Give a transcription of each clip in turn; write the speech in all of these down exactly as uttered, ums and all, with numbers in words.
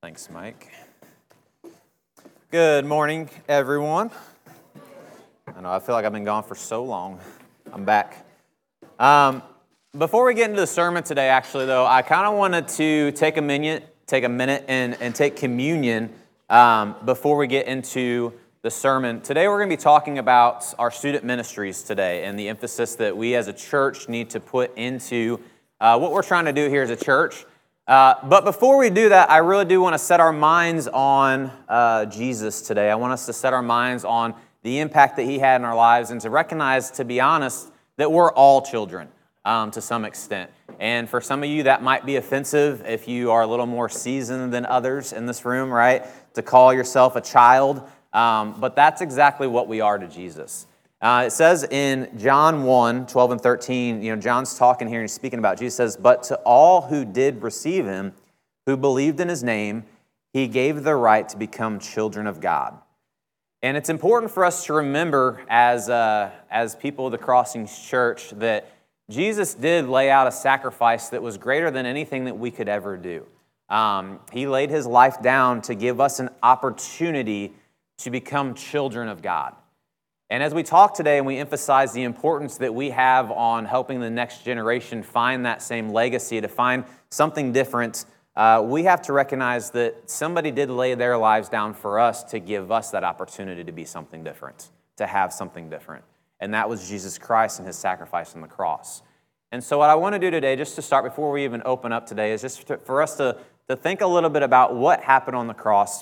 Thanks, Mike. Good morning, everyone. I know, I feel like I've been gone for so long. I'm back. Um, before we get into the sermon today, actually, though, I kind of wanted to take a minute, take a minute and, and take communion um, before we get into the sermon. Today, we're going to be talking about our student ministries today and the emphasis that we as a church need to put into uh, what we're trying to do here as a church. Uh, but before we do that, I really do want to set our minds on uh, Jesus today. I want us to set our minds on the impact that he had in our lives and to recognize, to be honest, that we're all children um, to some extent. And for some of you, that might be offensive if you are a little more seasoned than others in this room, right? To call yourself a child. Um, but that's exactly what we are to Jesus. Uh, it says in John one, twelve and thirteen, you know, John's talking here and he's speaking about Jesus, says, "But to all who did receive him, who believed in his name, he gave the right to become children of God." And it's important for us to remember as, uh, as people of the Crossings Church that Jesus did lay out a sacrifice that was greater than anything that we could ever do. Um, he laid his life down to give us an opportunity to become children of God. And as we talk today and we emphasize the importance that we have on helping the next generation find that same legacy, to find something different, uh, we have to recognize that somebody did lay their lives down for us to give us that opportunity to be something different, to have something different. And that was Jesus Christ and his sacrifice on the cross. And so what I want to do today, just to start before we even open up today, is just to, for us to, to think a little bit about what happened on the cross,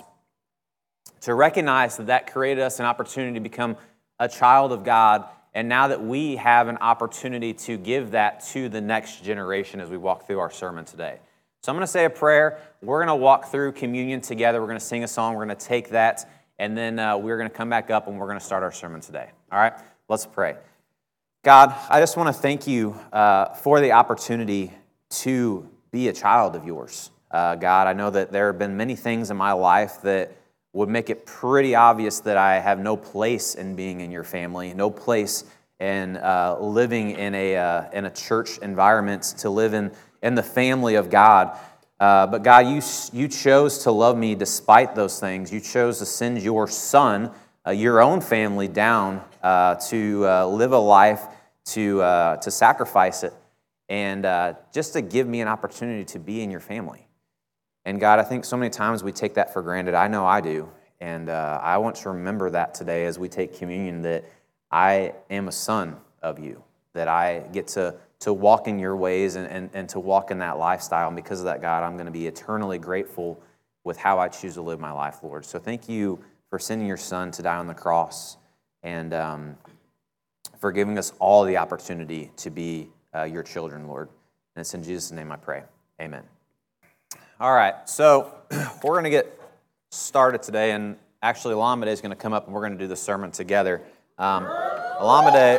to recognize that that created us an opportunity to become a child of God, and now that we have an opportunity to give that to the next generation as we walk through our sermon today. So I'm going to say a prayer. We're going to walk through communion together. We're going to sing a song. We're going to take that, and then uh, we're going to come back up, and we're going to start our sermon today. All right? Let's pray. God, I just want to thank you uh, for the opportunity to be a child of yours. Uh, God, I know that there have been many things in my life that would make it pretty obvious that I have no place in being in your family, no place in uh, living in a uh, in a church environment, to live in, in the family of God. Uh, but God, you you chose to love me despite those things. You chose to send your son, uh, your own family, down uh, to uh, live a life, to uh, to sacrifice it, and uh, just to give me an opportunity to be in your family. And God, I think so many times we take that for granted. I know I do. And uh, I want to remember that today as we take communion, that I am a son of you, that I get to, to walk in your ways and, and, and to walk in that lifestyle. And because of that, God, I'm going to be eternally grateful with how I choose to live my life, Lord. So thank you for sending your son to die on the cross and um, for giving us all the opportunity to be uh, your children, Lord. And it's in Jesus' name I pray. Amen. All right, so we're going to get started today, and actually Alameda is going to come up and we're going to do the sermon together. Um, Alameda,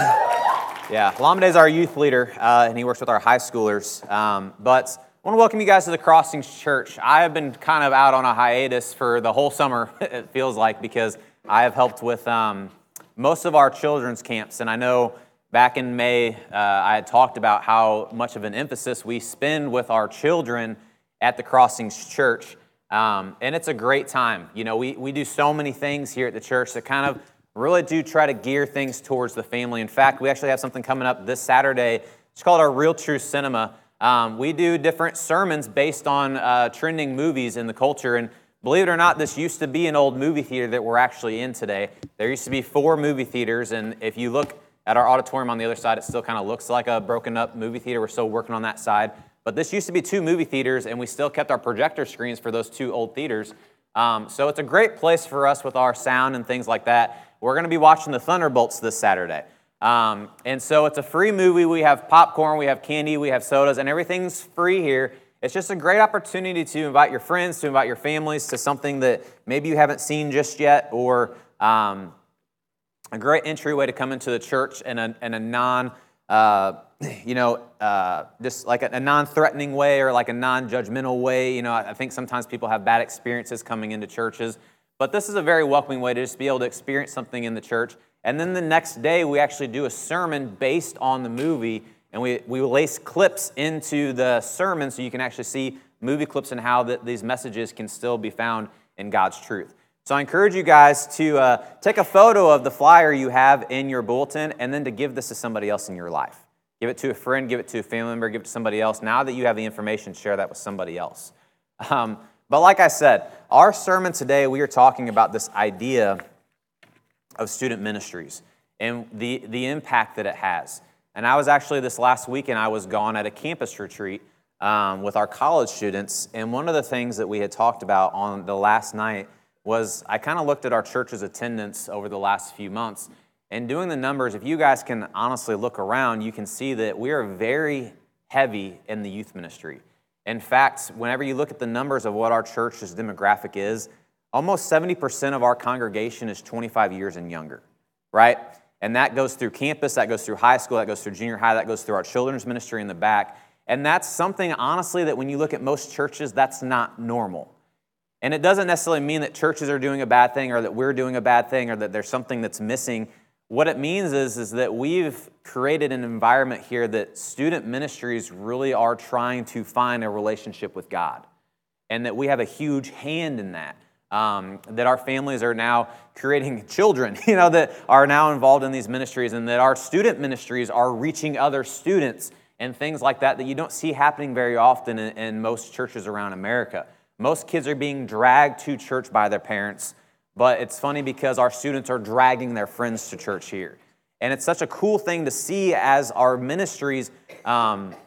yeah, Alameda is our youth leader, uh, and he works with our high schoolers. Um, but I want to welcome you guys to the Crossings Church. I have been kind of out on a hiatus for the whole summer, it feels like, because I have helped with um, most of our children's camps, and I know back in May uh, I had talked about how much of an emphasis we spend with our children at the Crossings Church, um, and it's a great time. You know, we, we do so many things here at the church that kind of really do try to gear things towards the family. In fact, we actually have something coming up this Saturday. It's called our Real True Cinema. Um, we do different sermons based on uh, trending movies in the culture, and believe it or not, this used to be an old movie theater that we're actually in today. There used to be four movie theaters, and if you look at our auditorium on the other side, it still kind of looks like a broken up movie theater. We're still working on that side. But this used to be two movie theaters, and we still kept our projector screens for those two old theaters. Um, so it's a great place for us with our sound and things like that. We're going to be watching the Thunderbolts this Saturday. Um, and so it's a free movie. We have popcorn, we have candy, we have sodas, and everything's free here. It's just a great opportunity to invite your friends, to invite your families to something that maybe you haven't seen just yet, or um, a great entryway to come into the church in a, in a non- uh, you know, uh, just like a, a non-threatening way or like a non-judgmental way. You know, I, I think sometimes people have bad experiences coming into churches, but this is a very welcoming way to just be able to experience something in the church. And then the next day, we actually do a sermon based on the movie, and we, we lace clips into the sermon so you can actually see movie clips and how that these messages can still be found in God's truth. So I encourage you guys to uh, take a photo of the flyer you have in your bulletin and then to give this to somebody else in your life. Give it to a friend, give it to a family member, give it to somebody else. Now that you have the information, share that with somebody else. Um, but like I said, our sermon today, we are talking about this idea of student ministries and the, the impact that it has. And I was actually, this last weekend, I was gone at a campus retreat um, with our college students. And one of the things that we had talked about on the last night was I kind of looked at our church's attendance over the last few months. And doing the numbers, if you guys can honestly look around, you can see that we are very heavy in the youth ministry. In fact, whenever you look at the numbers of what our church's demographic is, almost seventy percent of our congregation is twenty-five years and younger, right? And that goes through campus, that goes through high school, that goes through junior high, that goes through our children's ministry in the back. And that's something, honestly, that when you look at most churches, that's not normal. And it doesn't necessarily mean that churches are doing a bad thing or that we're doing a bad thing or that there's something that's missing. What it means is, is that we've created an environment here that student ministries really are trying to find a relationship with God, and that we have a huge hand in that. Um, that our families are now creating children, you know, that are now involved in these ministries, and that our student ministries are reaching other students and things like that that you don't see happening very often in, in most churches around America. Most kids are being dragged to church by their parents, but it's funny because our students are dragging their friends to church here. And it's such a cool thing to see as our ministries um,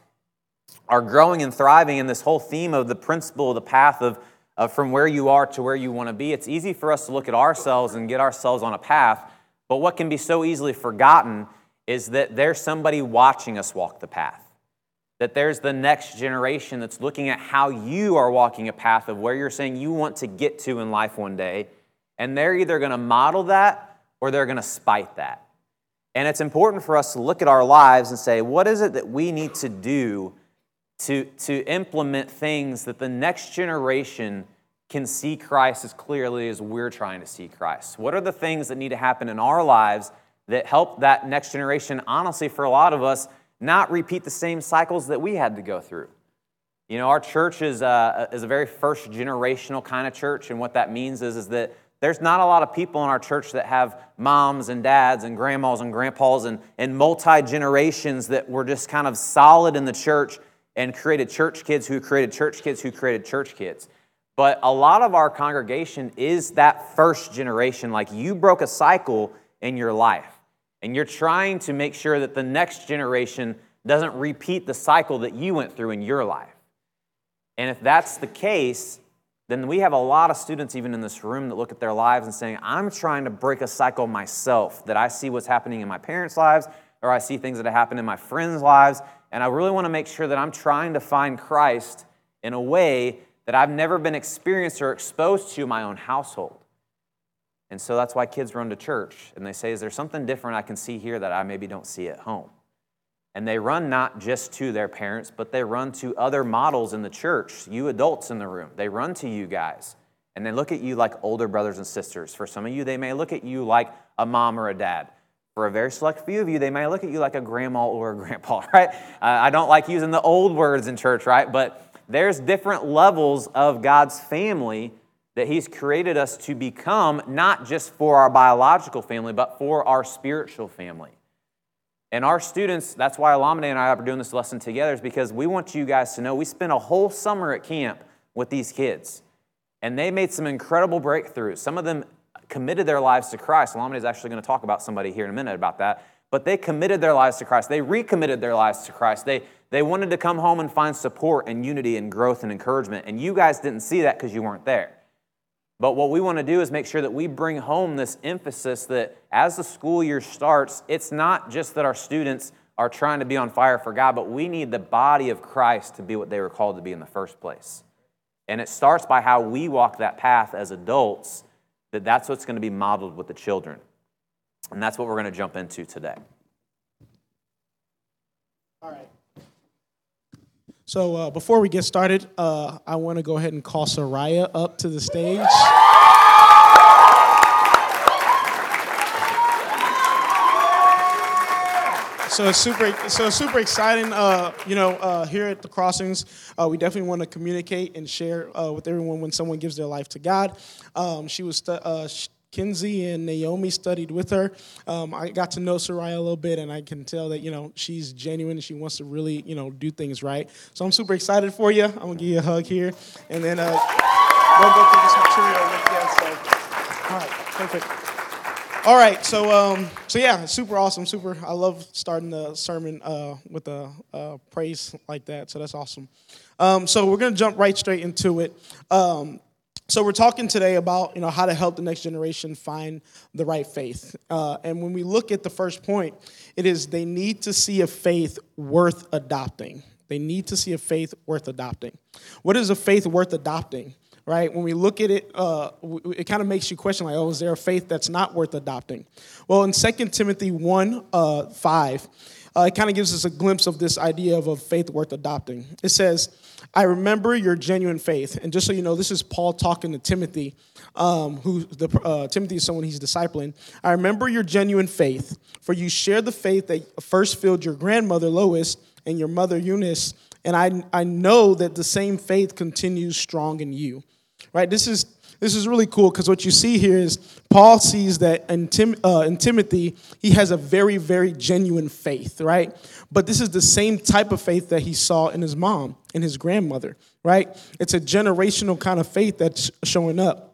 are growing and thriving in this whole theme of the principle, the path of, of from where you are to where you want to be. It's easy for us to look at ourselves and get ourselves on a path, but what can be so easily forgotten is that there's somebody watching us walk the path. That there's the next generation that's looking at how you are walking a path of where you're saying you want to get to in life one day, and they're either going to model that or they're going to spite that. And it's important for us to look at our lives and say, what is it that we need to do to, to implement things that the next generation can see Christ as clearly as we're trying to see Christ? What are the things that need to happen in our lives that help that next generation, honestly, for a lot of us, not repeat the same cycles that we had to go through? You know, our church is a, is a very first generational kind of church, and what that means is, is that there's not a lot of people in our church that have moms and dads and grandmas and grandpas and, and multi-generations that were just kind of solid in the church and created church kids who created church kids who created church kids. But a lot of our congregation is that first generation. Like, you broke a cycle in your life, and you're trying to make sure that the next generation doesn't repeat the cycle that you went through in your life. And if that's the case, then we have a lot of students even in this room that look at their lives and saying, I'm trying to break a cycle myself, that I see what's happening in my parents' lives, or I see things that have happened in my friends' lives, and I really want to make sure that I'm trying to find Christ in a way that I've never been experienced or exposed to in my own household. And so that's why kids run to church, and they say, is there something different I can see here that I maybe don't see at home? And they run not just to their parents, but they run to other models in the church, you adults in the room. They run to you guys, and they look at you like older brothers and sisters. For some of you, they may look at you like a mom or a dad. For a very select few of you, they may look at you like a grandma or a grandpa, right? Uh, I don't like using the old words in church, right? But there's different levels of God's family that He's created us to become, not just for our biological family, but for our spiritual family. And our students, that's why Alameda and I are doing this lesson together, is because we want you guys to know we spent a whole summer at camp with these kids. And they made some incredible breakthroughs. Some of them committed their lives to Christ. Alameda is actually going to talk about somebody here in a minute about that. But they committed their lives to Christ. They recommitted their lives to Christ. They, they wanted to come home and find support and unity and growth and encouragement. And you guys didn't see that because you weren't there. But what we want to do is make sure that we bring home this emphasis that as the school year starts, it's not just that our students are trying to be on fire for God, but we need the body of Christ to be what they were called to be in the first place. And it starts by how we walk that path as adults, that that's what's going to be modeled with the children. And that's what we're going to jump into today. All right. So uh, before we get started, uh, I want to go ahead and call Soraya up to the stage. so it's super, so it's super exciting. Uh, you know, uh, here at the Crossings, uh, we definitely want to communicate and share uh, with everyone when someone gives their life to God. Um, she was, stu- uh, Kinsey and Naomi studied with her. Um, I got to know Soraya a little bit, and I can tell that you know she's genuine and she wants to really you know do things right. So I'm super excited for you. I'm gonna give you a hug here, and then uh, we'll go through this material with you. So, all right, perfect. All right, so um, so yeah, super awesome, super. I love starting the sermon uh, with a uh, praise like that. So that's awesome. Um, so we're gonna jump right straight into it. Um, so we're talking today about you know how to help the next generation find the right faith. Uh, and when we look at the first point, it is they need to see a faith worth adopting. They need to see a faith worth adopting. What is a faith worth adopting? Right? When we look at it, uh, it kind of makes you question, like, oh, is there a faith that's not worth adopting? Well, in Second Timothy one, uh, five, uh, it kind of gives us a glimpse of this idea of a faith worth adopting. It says, I remember your genuine faith. And just so you know, this is Paul talking to Timothy, um, who the, uh, Timothy is someone he's discipling. I remember your genuine faith, for you shared the faith that first filled your grandmother Lois and your mother Eunice, and I, I know that the same faith continues strong in you. Right, this is this is really cool because what you see here is Paul sees that in, Tim, uh, in Timothy, he has a very, very genuine faith, right? But this is the same type of faith that he saw in his mom and his grandmother, right? It's a generational kind of faith that's showing up.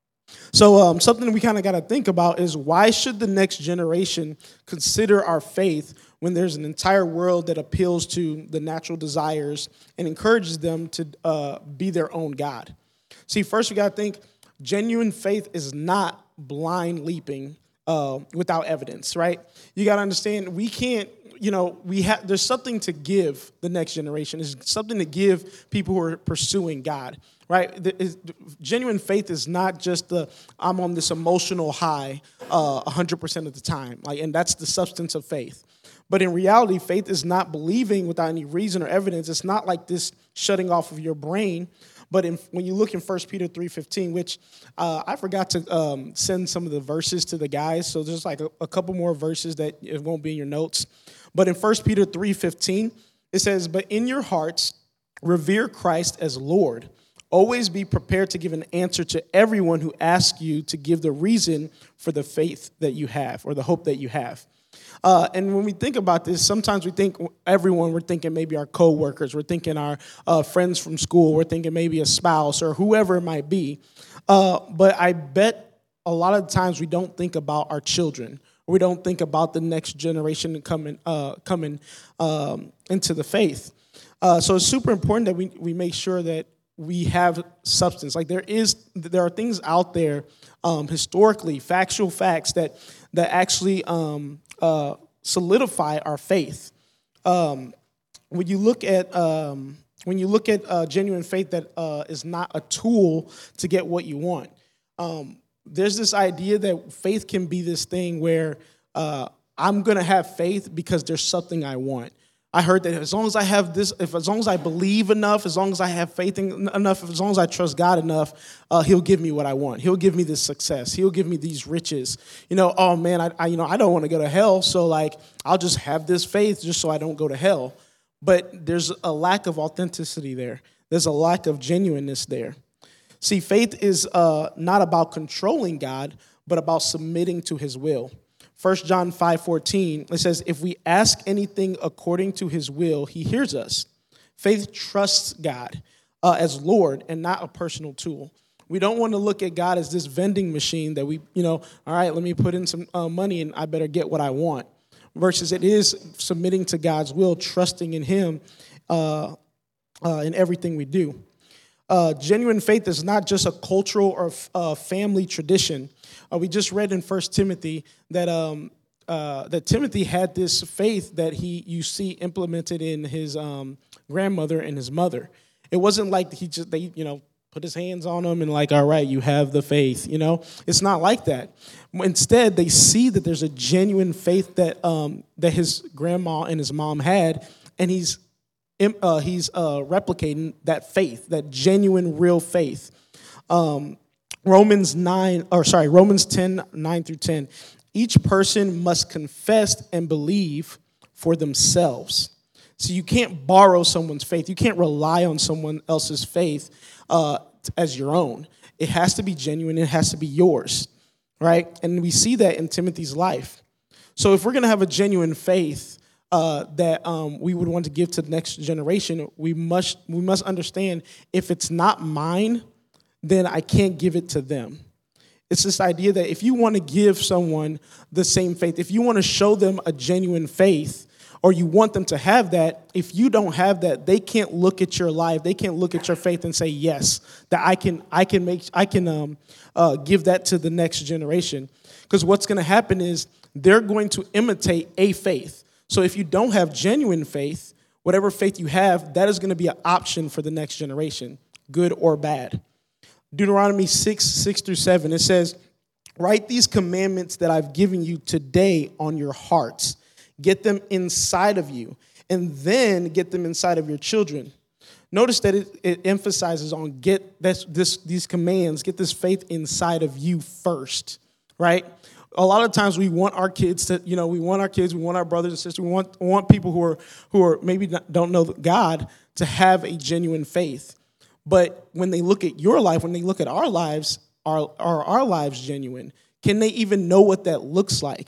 So um, something we kind of got to think about is why should the next generation consider our faith when there's an entire world that appeals to the natural desires and encourages them to uh, be their own God? See, first we got to think genuine faith is not blind leaping uh, without evidence, right? You got to understand we can't, you know, we have there's something to give the next generation. There's something to give people who are pursuing God, right? The, is, genuine faith is not just the I'm on this emotional high uh, one hundred percent of the time, like, and that's the substance of faith. But in reality, faith is not believing without any reason or evidence. It's not like this shutting off of your brain. But in, when you look in First Peter three fifteen, which uh, I forgot to um, send some of the verses to the guys, so there's like a, a couple more verses that it won't be in your notes. But in First Peter three fifteen, it says, but in your hearts, revere Christ as Lord. Always be prepared to give an answer to everyone who asks you to give the reason for the faith that you have or the hope that you have. Uh, and when we think about this, sometimes we think everyone, we're thinking maybe our coworkers, we're thinking our uh, friends from school, we're thinking maybe a spouse or whoever it might be. Uh, but I bet a lot of times we don't think about our children. We don't think about the next generation coming uh, coming um, into the faith. Uh, so it's super important that we, we make sure that we have substance. Like there is, there are things out there um, historically, factual facts that that actually um, uh, solidify our faith. Um, when you look at um, when you look at uh, genuine faith that uh, is not a tool to get what you want, um, there's this idea that faith can be this thing where uh, I'm going to have faith because there's something I want. I heard that as long as I have this, if as long as I believe enough, as long as I have faith in, enough, as long as I trust God enough, uh, He'll give me what I want. He'll give me this success. He'll give me these riches. You know, oh man, I, I you know I don't want to go to hell, so like I'll just have this faith just so I don't go to hell. But there's a lack of authenticity there. There's a lack of genuineness there. See, faith is uh, not about controlling God, but about submitting to His will. First John five fourteen, it says, if we ask anything according to His will, He hears us. Faith trusts God uh, as Lord and not a personal tool. We don't want to look at God as this vending machine that we, you know, all right, let me put in some uh, money and I better get what I want. Versus it is submitting to God's will, trusting in Him uh, uh, in everything we do. Uh, genuine faith is not just a cultural or uh, family tradition. Uh, we just read in First Timothy that um, uh, that Timothy had this faith that he you see implemented in his um, grandmother and his mother. It wasn't like he just they you know put his hands on them and like, all right, you have the faith. You know, it's not like that. Instead, they see that there's a genuine faith that um, that his grandma and his mom had, and he's uh, he's uh, replicating that faith, that genuine, real faith. Um, Romans nine, or sorry, Romans ten, nine through ten. Each person must confess and believe for themselves. So you can't borrow someone's faith. You can't rely on someone else's faith uh, as your own. It has to be genuine. It has to be yours, right? And we see that in Timothy's life. So if we're going to have a genuine faith uh, that um, we would want to give to the next generation, we must we must understand if it's not mine, then I can't give it to them. It's this idea that if you want to give someone the same faith, if you want to show them a genuine faith, or you want them to have that, if you don't have that, they can't look at your life, they can't look at your faith and say, yes, that I can I can make I can um, uh, give that to the next generation. Because what's going to happen is they're going to imitate a faith. So if you don't have genuine faith, whatever faith you have, that is going to be an option for the next generation, good or bad. Deuteronomy six, six through seven, it says, write these commandments that I've given you today on your hearts. Get them inside of you, and then get them inside of your children. Notice that it, it emphasizes on get this, this, these commands, get this faith inside of you first, right? A lot of times we want our kids to, you know, we want our kids, we want our brothers and sisters, we want, we want people who are who are maybe not, don't know God to have a genuine faith. But when they look at your life, when they look at our lives, are, are our lives genuine? Can they even know what that looks like?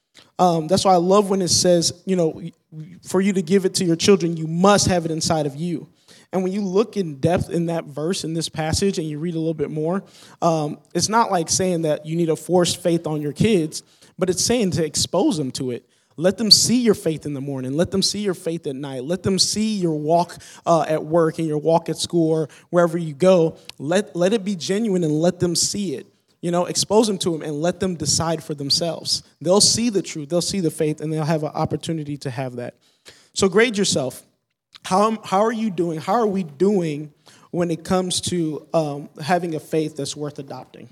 Um, that's why I love when it says, you know, for you to give it to your children, you must have it inside of you. And when you look in depth in that verse, in this passage, and you read a little bit more, um, it's not like saying that you need to force faith on your kids, but it's saying to expose them to it. Let them see your faith in the morning. Let them see your faith at night. Let them see your walk uh, at work and your walk at school or wherever you go. Let, let it be genuine and let them see it. You know, expose them to them and let them decide for themselves. They'll see the truth. They'll see the faith, and they'll have an opportunity to have that. So grade yourself. How, how are you doing? How are we doing when it comes to um, having a faith that's worth adopting?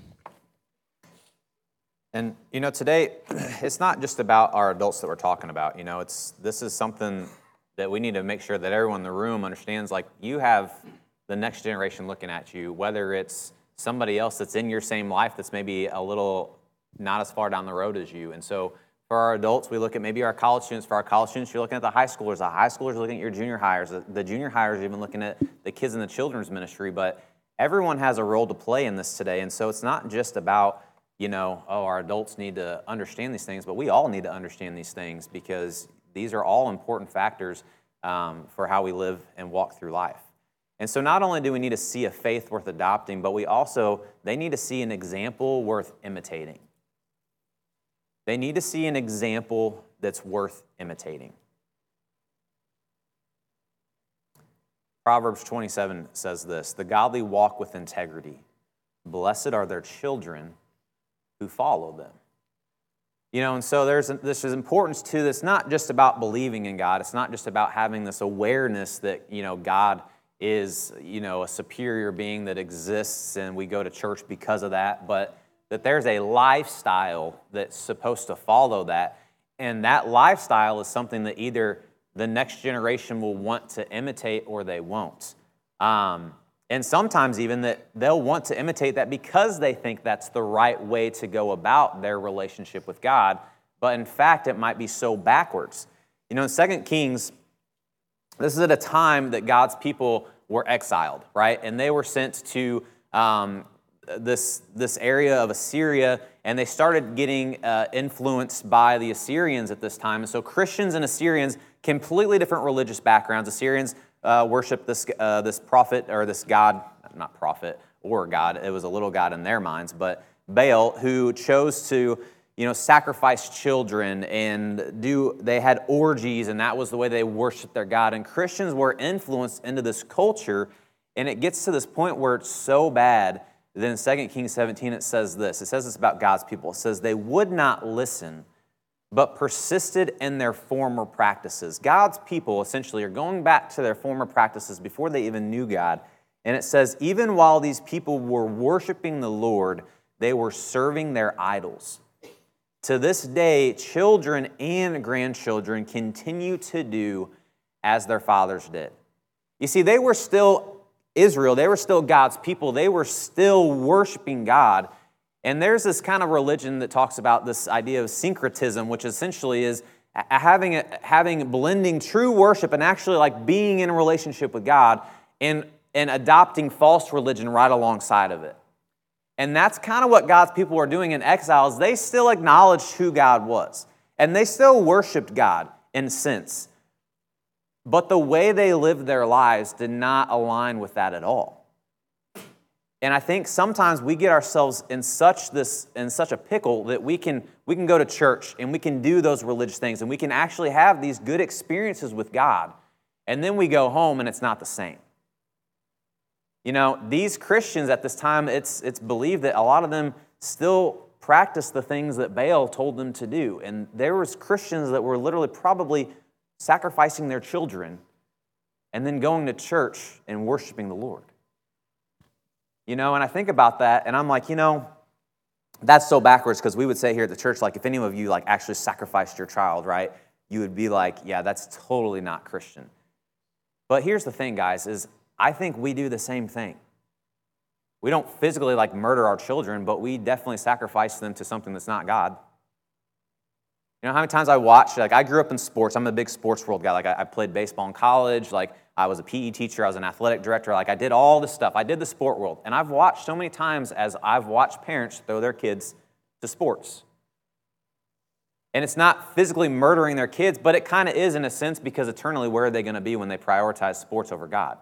And, you know, today, it's not just about our adults that we're talking about. You know, it's this is something that we need to make sure that everyone in the room understands. Like, you have the next generation looking at you, whether it's somebody else that's in your same life that's maybe a little not as far down the road as you. And so for our adults, we look at maybe our college students. For our college students, you're looking at the high schoolers. The high schoolers are looking at your junior hires. The, the junior hires are even looking at the kids in the children's ministry. But everyone has a role to play in this today. And so it's not just about, you know, oh, our adults need to understand these things, but we all need to understand these things because these are all important factors um, for how we live and walk through life. And so not only do we need to see a faith worth adopting, but we also, they need to see an example worth imitating. They need to see an example that's worth imitating. Proverbs twenty-seven says this, the godly walk with integrity. Blessed are their children who follow them. You know, and so there's this is importance to this, not just about believing in God. It's not just about having this awareness that, you know, God is, you know, a superior being that exists and we go to church because of that, but that there's a lifestyle that's supposed to follow that. And that lifestyle is something that either the next generation will want to imitate or they won't. Um, and sometimes even that they'll want to imitate that because they think that's the right way to go about their relationship with God. But in fact, it might be so backwards. You know, in Second Kings, this is at a time that God's people were exiled, right? And they were sent to um, this, this area of Assyria, and they started getting uh, influenced by the Assyrians at this time. And so Christians and Assyrians, completely different religious backgrounds. Assyrians uh, worshiped this, uh, this prophet, or this god, not prophet or god, it was a little god in their minds, but Baal, who chose to you know, sacrifice children and do, they had orgies, and that was the way they worshiped their God. And Christians were influenced into this culture, and it gets to this point where it's so bad that in Second Kings seventeen it says this. It says this about God's people. It says, they would not listen, but persisted in their former practices. God's people essentially are going back to their former practices before they even knew God. And it says, even while these people were worshiping the Lord, they were serving their idols. To this day, children and grandchildren continue to do as their fathers did. You see, they were still Israel. They were still God's people. They were still worshiping God. And there's this kind of religion that talks about this idea of syncretism, which essentially is having, a, having blending true worship and actually like being in a relationship with God and, and adopting false religion right alongside of it. And that's kind of what God's people were doing in exile, is they still acknowledged who God was. And they still worshiped God in a sense. But the way they lived their lives did not align with that at all. And I think sometimes we get ourselves in such this in such a pickle that we can we can go to church and we can do those religious things and we can actually have these good experiences with God. And then we go home and it's not the same. You know, these Christians at this time, it's it's believed that a lot of them still practice the things that Baal told them to do. And there was Christians that were literally probably sacrificing their children and then going to church and worshiping the Lord. You know, and I think about that and I'm like, you know, that's so backwards, because we would say here at the church, like if any of you like actually sacrificed your child, right, you would be like, yeah, that's totally not Christian. But here's the thing, guys, is I think we do the same thing. We don't physically like murder our children, but we definitely sacrifice them to something that's not God. You know how many times I watched, like I grew up in sports. I'm a big sports world guy. Like I, I played baseball in college. Like I was a P E teacher. I was an athletic director. Like I did all this stuff. I did the sport world. And I've watched so many times as I've watched parents throw their kids to sports. And it's not physically murdering their kids, but it kind of is in a sense, because eternally, where are they going to be when they prioritize sports over God?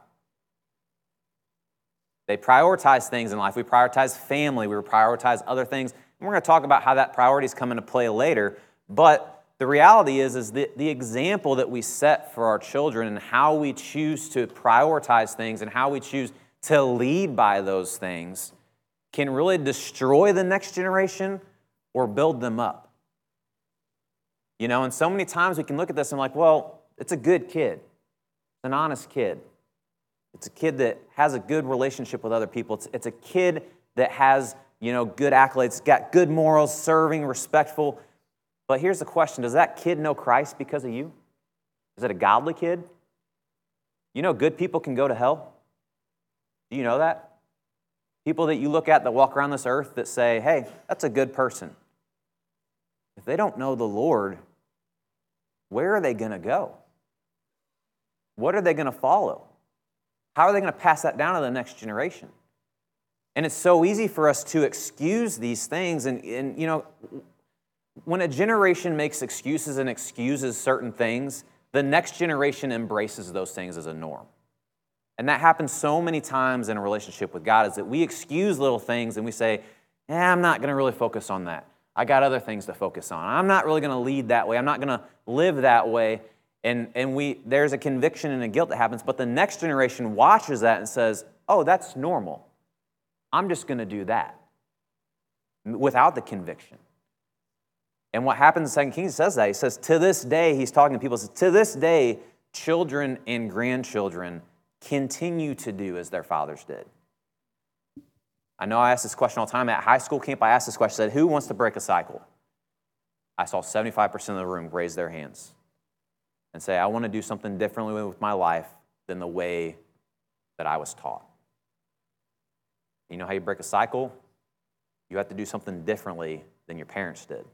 They prioritize things in life. We prioritize family. We prioritize other things. And we're going to talk about how that priorities come into play later. But the reality is, is that the example that we set for our children and how we choose to prioritize things and how we choose to lead by those things can really destroy the next generation or build them up. You know, and so many times we can look at this and like, well, it's a good kid. It's an honest kid. It's a kid that has a good relationship with other people. It's, it's a kid that has, you know, good accolades, got good morals, serving, respectful. But here's the question. Does that kid know Christ because of you? Is it a godly kid? You know good people can go to hell? Do you know that? People that you look at that walk around this earth that say, hey, that's a good person. If they don't know the Lord, where are they going to go? What are they going to follow? How are they going to pass that down to the next generation? And it's so easy for us to excuse these things. And, and, you know, when a generation makes excuses and excuses certain things, the next generation embraces those things as a norm. And that happens so many times in a relationship with God, is that we excuse little things and we say, eh, I'm not going to really focus on that. I got other things to focus on. I'm not really going to lead that way. I'm not going to live that way. And, and we there's a conviction and a guilt that happens, but the next generation watches that and says, oh, that's normal. I'm just going to do that without the conviction. And what happens in Second Kings says that. He says, to this day, he's talking to people, says, to this day, children and grandchildren continue to do as their fathers did. I know I ask this question all the time. At high school camp, I asked this question, I said, who wants to break a cycle? I saw seventy-five percent of the room raise their hands and say, I want to do something differently with my life than the way that I was taught. You know how you break a cycle? You have to do something differently than your parents did.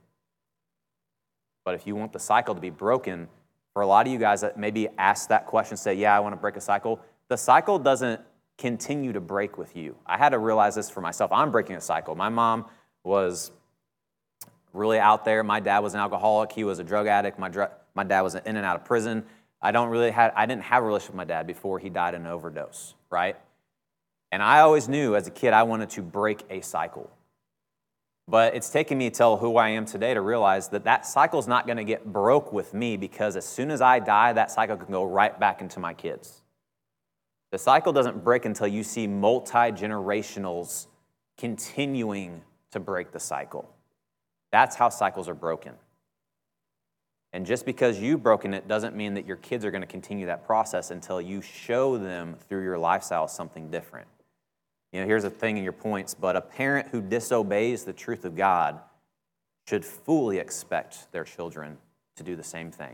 But if you want the cycle to be broken, for a lot of you guys that maybe ask that question, say, yeah, I want to break a cycle, the cycle doesn't continue to break with you. I had to realize this for myself. I'm breaking a cycle. My mom was really out there. My dad was an alcoholic. He was a drug addict. My dr- my dad was in and out of prison. I don't really have, I didn't have a relationship with my dad before he died in an overdose, right? And I always knew as a kid I wanted to break a cycle. But it's taken me till who I am today to realize that that cycle is not going to get broke with me, because as soon as I die, that cycle can go right back into my kids. The cycle doesn't break until you see multi-generationals continuing to break the cycle. That's how cycles are broken. And just because you've broken it doesn't mean that your kids are going to continue that process until you show them through your lifestyle something different. You know, here's the thing in your points, but a parent who disobeys the truth of God should fully expect their children to do the same thing.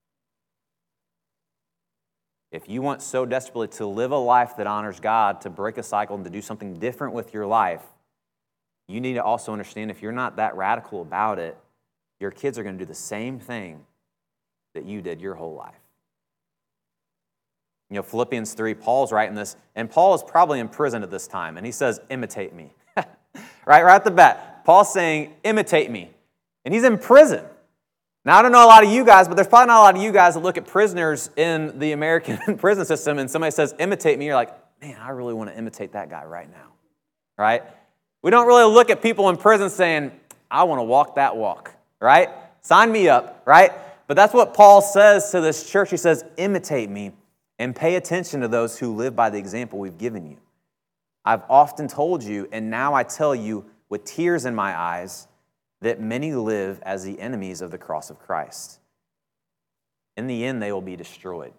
If you want so desperately to live a life that honors God, to break a cycle and to do something different with your life, you need to also understand if you're not that radical about it, your kids are going to do the same thing that you did your whole life. You know, Philippians three, Paul's writing this, and Paul is probably in prison at this time, and he says, imitate me. right, right at the bat, Paul's saying, imitate me. And he's in prison. Now, I don't know a lot of you guys, but there's probably not a lot of you guys that look at prisoners in the American prison system, and somebody says, imitate me, you're like, man, I really want to imitate that guy right now, right? We don't really look at people in prison saying, I want to walk that walk, right? Sign me up, right? But that's what Paul says to this church. He says, imitate me and pay attention to those who live by the example we've given you. I've often told you, and now I tell you with tears in my eyes, that many live as the enemies of the cross of Christ. In the end, they will be destroyed.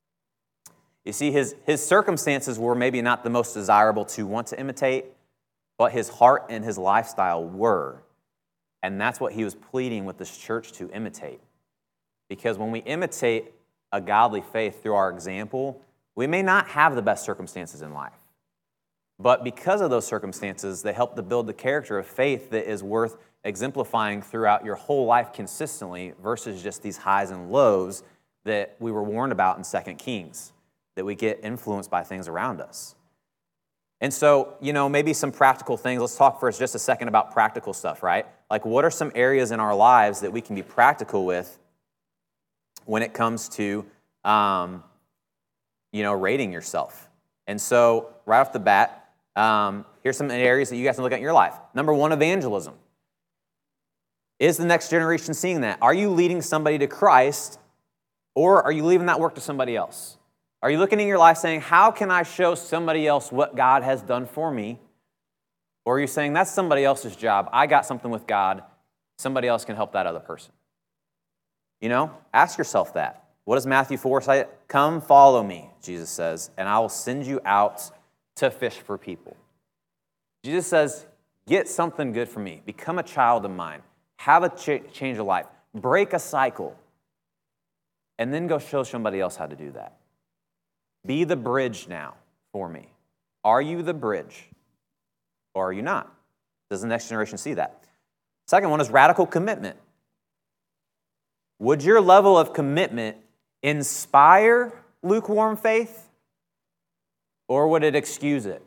You see, his, his circumstances were maybe not the most desirable to want to imitate, but his heart and his lifestyle were. And that's what he was pleading with this church to imitate. Because when we imitate a godly faith through our example, we may not have the best circumstances in life. But because of those circumstances, they help to build the character of faith that is worth exemplifying throughout your whole life consistently versus just these highs and lows that we were warned about in Second Kings, that we get influenced by things around us. And so, you know, maybe some practical things. Let's talk for just a second about practical stuff, right? Like, what are some areas in our lives that we can be practical with when it comes to, um, you know, rating yourself? And so, right off the bat, um, here's some areas that you guys can look at in your life. Number one, evangelism. Is the next generation seeing that? Are you leading somebody to Christ, or are you leaving that work to somebody else? Are you looking in your life saying, how can I show somebody else what God has done for me? Or are you saying, that's somebody else's job. I got something with God. Somebody else can help that other person. You know, ask yourself that. What does Matthew four say? Come follow me, Jesus says, and I will send you out to fish for people. Jesus says, get something good for me. Become a child of mine. Have a ch- change of life. Break a cycle. And then go show somebody else how to do that. Be the bridge now for me. Are you the bridge? Or are you not? Does the next generation see that? Second one is radical commitment. Would your level of commitment inspire lukewarm faith? Or would it excuse it?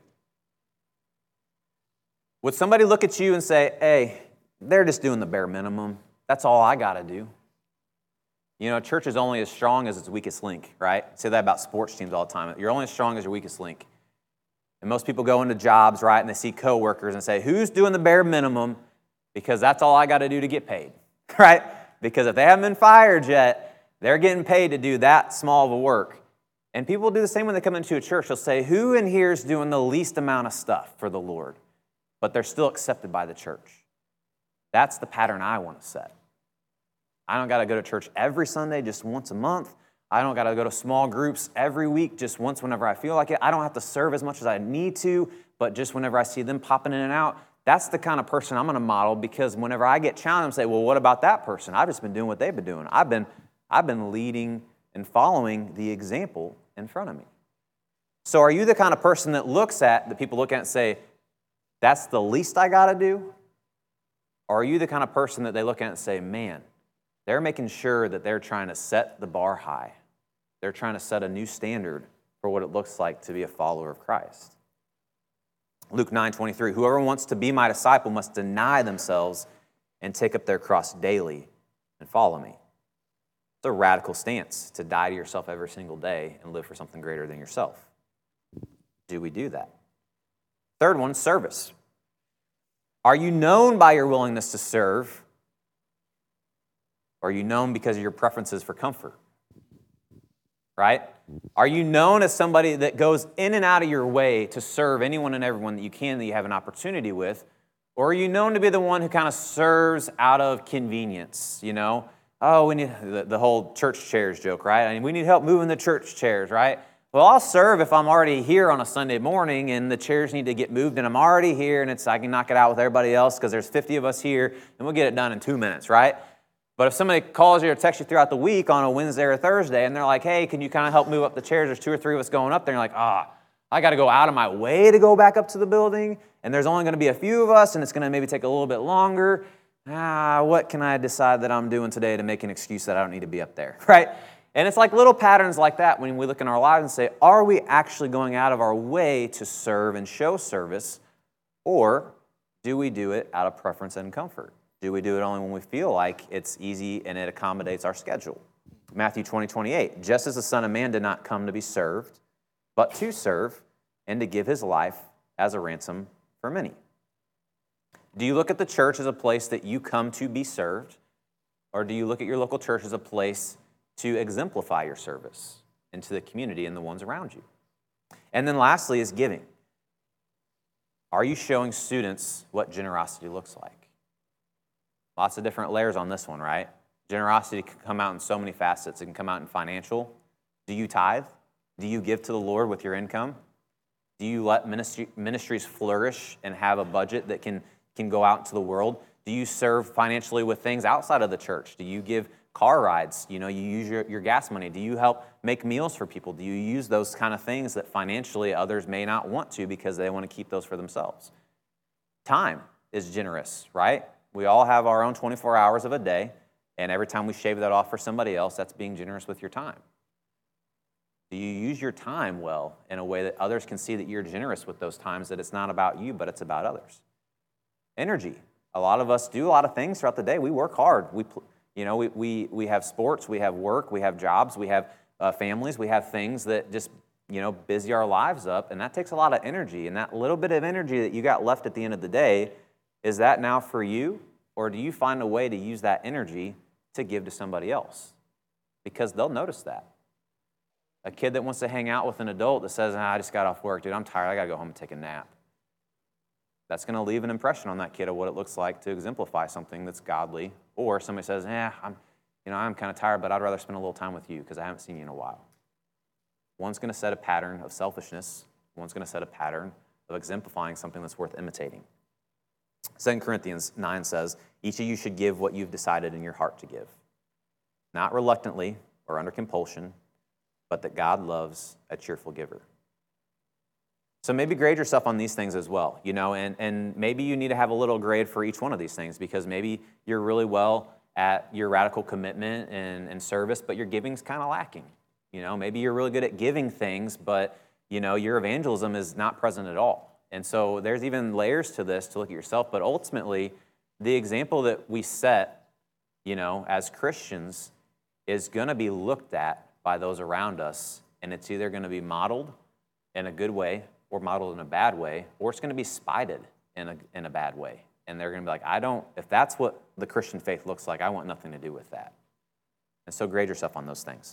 Would somebody look at you and say, hey, they're just doing the bare minimum. That's all I got to do. You know, church is only as strong as its weakest link, right? I say that about sports teams all the time. You're only as strong as your weakest link. And most people go into jobs, right, and they see coworkers and say, who's doing the bare minimum? Because that's all I got to do to get paid, right? Because if they haven't been fired yet, they're getting paid to do that small of a work. And people do the same when they come into a church. They'll say, who in here is doing the least amount of stuff for the Lord? But they're still accepted by the church. That's the pattern I want to set. I don't got to go to church every Sunday, just once a month. I don't got to go to small groups every week, just once whenever I feel like it. I don't have to serve as much as I need to, but just whenever I see them popping in and out. That's the kind of person I'm going to model, because whenever I get challenged, I'm say, well, what about that person? I've just been doing what they've been doing. I've been, I've been leading and following the example in front of me. So are you the kind of person that looks at, that people look at and say, that's the least I got to do? Or are you the kind of person that they look at and say, man, they're making sure that they're trying to set the bar high. They're trying to set a new standard for what it looks like to be a follower of Christ. Luke nine twenty-three, whoever wants to be my disciple must deny themselves and take up their cross daily and follow me. It's a radical stance to die to yourself every single day and live for something greater than yourself. Do we do that? Third one, service. Are you known by your willingness to serve? Or are you known because of your preferences for comfort? Right? Are you known as somebody that goes in and out of your way to serve anyone and everyone that you can, that you have an opportunity with? Or are you known to be the one who kind of serves out of convenience, you know? Oh, we need the, the whole church chairs joke, right? I mean, we need help moving the church chairs, right? Well, I'll serve if I'm already here on a Sunday morning and the chairs need to get moved and I'm already here and it's I can knock it out with everybody else because there's fifty of us here and we'll get it done in two minutes, right? But if somebody calls you or texts you throughout the week on a Wednesday or Thursday and they're like, hey, can you kind of help move up the chairs? There's two or three of us going up there. And you're like, ah, oh, I got to go out of my way to go back up to the building. And there's only going to be a few of us and it's going to maybe take a little bit longer. ah, what can I decide that I'm doing today to make an excuse that I don't need to be up there, right? And it's like little patterns like that when we look in our lives and say, are we actually going out of our way to serve and show service, or do we do it out of preference and comfort? Do we do it only when we feel like it's easy and it accommodates our schedule? Matthew twenty, twenty-eight, just as the Son of Man did not come to be served, but to serve and to give his life as a ransom for many. Do you look at the church as a place that you come to be served, or do you look at your local church as a place to exemplify your service into the community and the ones around you? And then lastly is giving. Are you showing students what generosity looks like? Lots of different layers on this one, right? Generosity can come out in so many facets. It can come out in financial. Do you tithe? Do you give to the Lord with your income? Do you let ministry, ministries flourish and have a budget that can, can go out into the world? Do you serve financially with things outside of the church? Do you give car rides? You know, you use your, your gas money. Do you help make meals for people? Do you use those kind of things that financially others may not want to because they want to keep those for themselves? Time is generous, right? We all have our own twenty-four hours of a day, and every time we shave that off for somebody else, that's being generous with your time. Do you use your time well in a way that others can see that you're generous with those times, that it's not about you, but it's about others? Energy. A lot of us do a lot of things throughout the day. We work hard. We, you know, we, we, we have sports, we have work, we have jobs, we have uh, families, we have things that just, you know, busy our lives up, and that takes a lot of energy. And that little bit of energy that you got left at the end of the day, is that now for you, or do you find a way to use that energy to give to somebody else? Because they'll notice that. A kid that wants to hang out with an adult that says, ah, I just got off work, dude, I'm tired, I got to go home and take a nap. That's going to leave an impression on that kid of what it looks like to exemplify something that's godly. Or somebody says, eh, I'm, you know, I'm kind of tired, but I'd rather spend a little time with you because I haven't seen you in a while. One's going to set a pattern of selfishness. One's going to set a pattern of exemplifying something that's worth imitating. Second Corinthians nine says, each of you should give what you've decided in your heart to give, not reluctantly or under compulsion, but that God loves a cheerful giver. So maybe grade yourself on these things as well, you know, and, and maybe you need to have a little grade for each one of these things, because maybe you're really well at your radical commitment and, and service, but your giving's kind of lacking. You know, maybe you're really good at giving things, but, you know, your evangelism is not present at all. And so there's even layers to this to look at yourself, but ultimately, the example that we set, you know, as Christians is going to be looked at by those around us, and it's either going to be modeled in a good way or modeled in a bad way, or it's going to be spited in a, in a bad way. And they're going to be like, I don't, if that's what the Christian faith looks like, I want nothing to do with that. And so grade yourself on those things.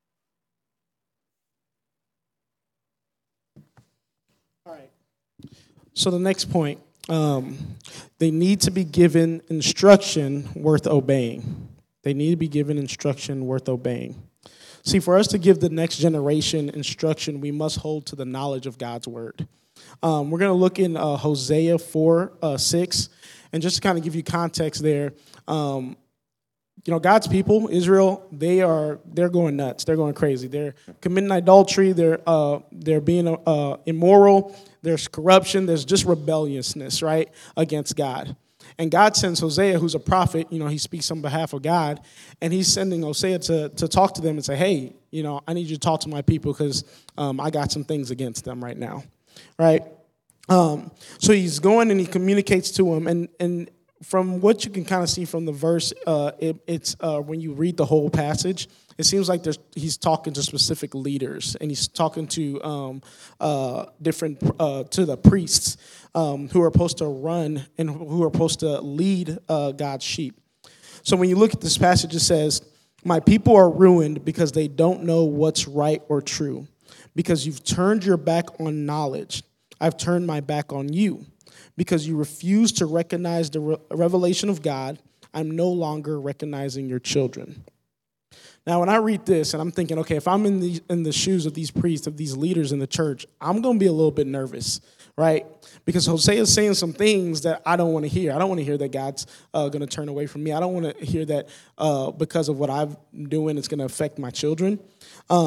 All right. So the next point, um, they need to be given instruction worth obeying. They need to be given instruction worth obeying. See, for us to give the next generation instruction, we must hold to the knowledge of God's word. Um, we're going to look in uh, Hosea four, uh, six, and just to kind of give you context there, um, you know, God's people, Israel, they are they're going nuts. They're going crazy. They're committing idolatry. They're uh, they're being uh, immoral. There's corruption. There's just rebelliousness, right, against God. And God sends Hosea, who's a prophet. You know, he speaks on behalf of God, and he's sending Hosea to to talk to them and say, hey, you know, I need you to talk to my people because um, I got some things against them right now, right? Um, so he's going and he communicates to them, and and. From what you can kind of see from the verse, uh, it, it's uh, when you read the whole passage, it seems like there's, he's talking to specific leaders, and he's talking to um, uh, different uh, to the priests um, who are supposed to run and who are supposed to lead uh, God's sheep. So when you look at this passage, it says, "My people are ruined because they don't know what's right or true. Because you've turned your back on knowledge, I've turned my back on you. Because you refuse to recognize the re- revelation of God, I'm no longer recognizing your children." Now, when I read this, and I'm thinking, okay, if I'm in the in the shoes of these priests, of these leaders in the church, I'm going to be a little bit nervous, right? Because Hosea is saying some things that I don't want to hear. I don't want to hear that God's uh, going to turn away from me. I don't want to hear that uh, because of what I'm doing, it's going to affect my children. Um,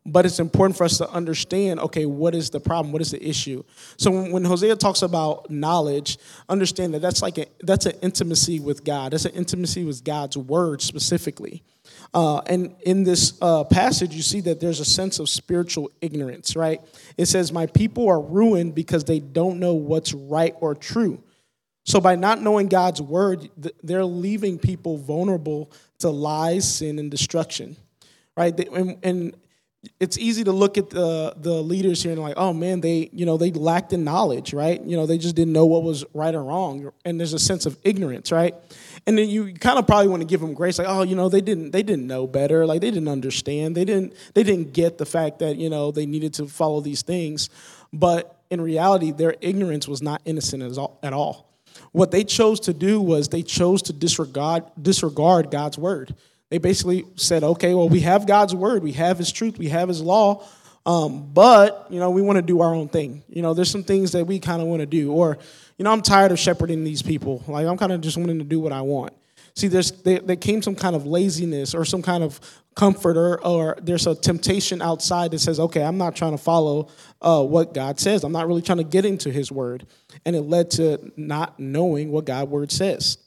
but it's important for us to understand, okay, what is the problem? What is the issue? So when, when Hosea talks about knowledge, understand that that's like a, that's an intimacy with God. That's an intimacy with God's word specifically. Uh, and in this uh, passage, you see that there's a sense of spiritual ignorance, right? It says, my people are ruined because they don't know what's right or true. So by not knowing God's word, they're leaving people vulnerable to lies, sin, and destruction, right? And, and it's easy to look at the the leaders here and like, oh man, they you know they lacked in knowledge, right? You know, they just didn't know what was right or wrong, and there's a sense of ignorance, right? And then you kind of probably want to give them grace, like, oh, you know, they didn't they didn't know better, like they didn't understand, they didn't they didn't get the fact that you know they needed to follow these things, but in reality, their ignorance was not innocent at all. What they chose to do was they chose to disregard disregard God's word. They basically said, okay, well, we have God's word, we have his truth, we have his law, um, but, you know, we want to do our own thing. You know, there's some things that we kind of want to do. Or, you know, I'm tired of shepherding these people. Like, I'm kind of just wanting to do what I want. See, there's there, there came some kind of laziness or some kind of comfort, or, or there's a temptation outside that says, okay, I'm not trying to follow uh, what God says. I'm not really trying to get into his word. And it led to not knowing what God's word says.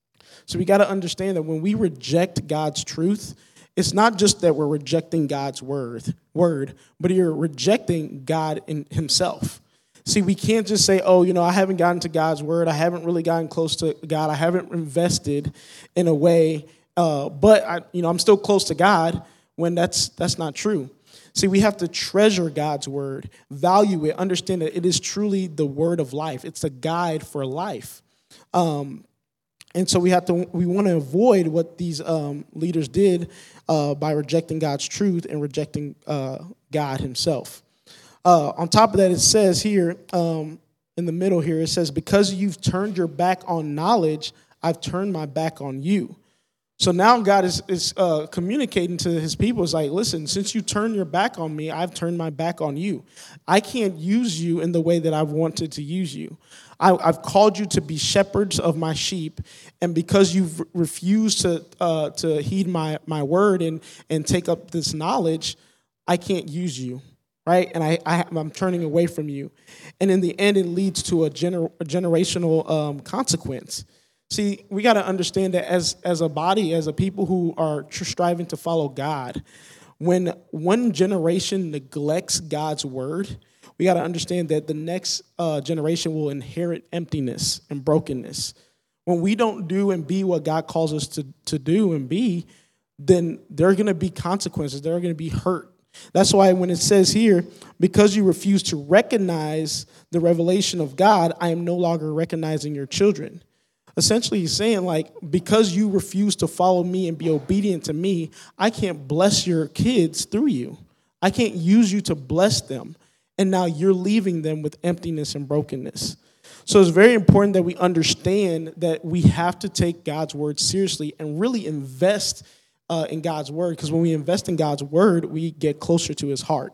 So we got to understand that when we reject God's truth, it's not just that we're rejecting God's word, word, but you're rejecting God in himself. See, we can't just say, oh, you know, I haven't gotten to God's word. I haven't really gotten close to God. I haven't invested in a way, uh, but, I, you know, I'm still close to God, when that's that's not true. See, we have to treasure God's word, value it, understand that it is truly the word of life. It's a guide for life. Um And so we have to, we want to avoid what these um, leaders did uh, by rejecting God's truth and rejecting uh, God himself. Uh, on top of that, it says here, um, in the middle here, it says, because you've turned your back on knowledge, I've turned my back on you. So now God is, is uh, communicating to his people. It's like, listen, since you turned your back on me, I've turned my back on you. I can't use you in the way that I've wanted to use you. I, I've called you to be shepherds of my sheep, and because you've refused to uh, to heed my my word and and take up this knowledge, I can't use you, right? And I, I I'm turning away from you, and in the end, it leads to a, gener- a generational um, consequence. See, we got to understand that as as a body, as a people who are striving to follow God, when one generation neglects God's word, we got to understand that the next uh, generation will inherit emptiness and brokenness. When we don't do and be what God calls us to, to do and be, then there are going to be consequences. There are going to be hurt. That's why when it says here, because you refuse to recognize the revelation of God, I am no longer recognizing your children. Essentially, he's saying, like, because you refuse to follow me and be obedient to me, I can't bless your kids through you. I can't use you to bless them. And now you're leaving them with emptiness and brokenness. So it's very important that we understand that we have to take God's word seriously and really invest uh, in God's word. Because when we invest in God's word, we get closer to his heart.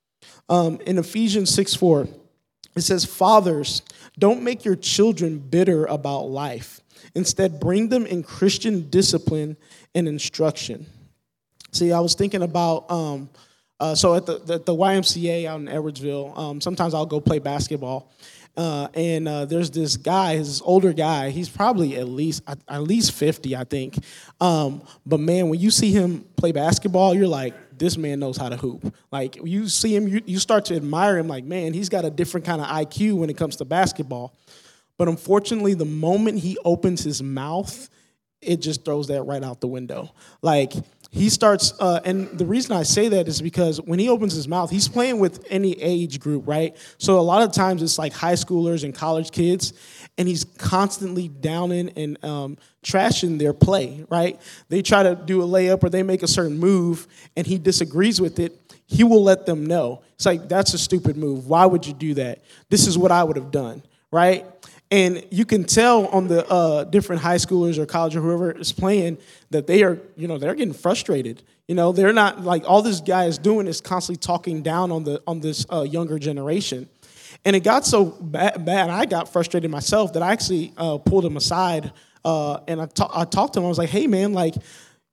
Um, in Ephesians six four, it says, fathers, don't make your children bitter about life. Instead, bring them in Christian discipline and instruction. See, I was thinking about... Um, Uh, so at the, the, the Y M C A out in Edwardsville, um, sometimes I'll go play basketball. Uh, and uh, there's this guy, this older guy. He's probably at least at, at least fifty, I think. Um, but, man, when you see him play basketball, you're like, this man knows how to hoop. Like, you see him, you, you start to admire him like, man, he's got a different kind of I Q when it comes to basketball. But, unfortunately, the moment he opens his mouth, it just throws that right out the window. Like, he starts, uh, and the reason I say that is because when he opens his mouth, he's playing with any age group, right? So a lot of times it's like high schoolers and college kids, and he's constantly downing and um, trashing their play, right? They try to do a layup or they make a certain move, and he disagrees with it. He will let them know. It's like, that's a stupid move. Why would you do that? This is what I would have done, right? And you can tell on the uh, different high schoolers or college or whoever is playing that they are, you know, they're getting frustrated. You know, they're not like all this guy is doing is constantly talking down on the on this uh, younger generation. And it got so bad, bad, I got frustrated myself that I actually uh, pulled him aside uh, and I, ta- I talked to him. I was like, hey, man, like,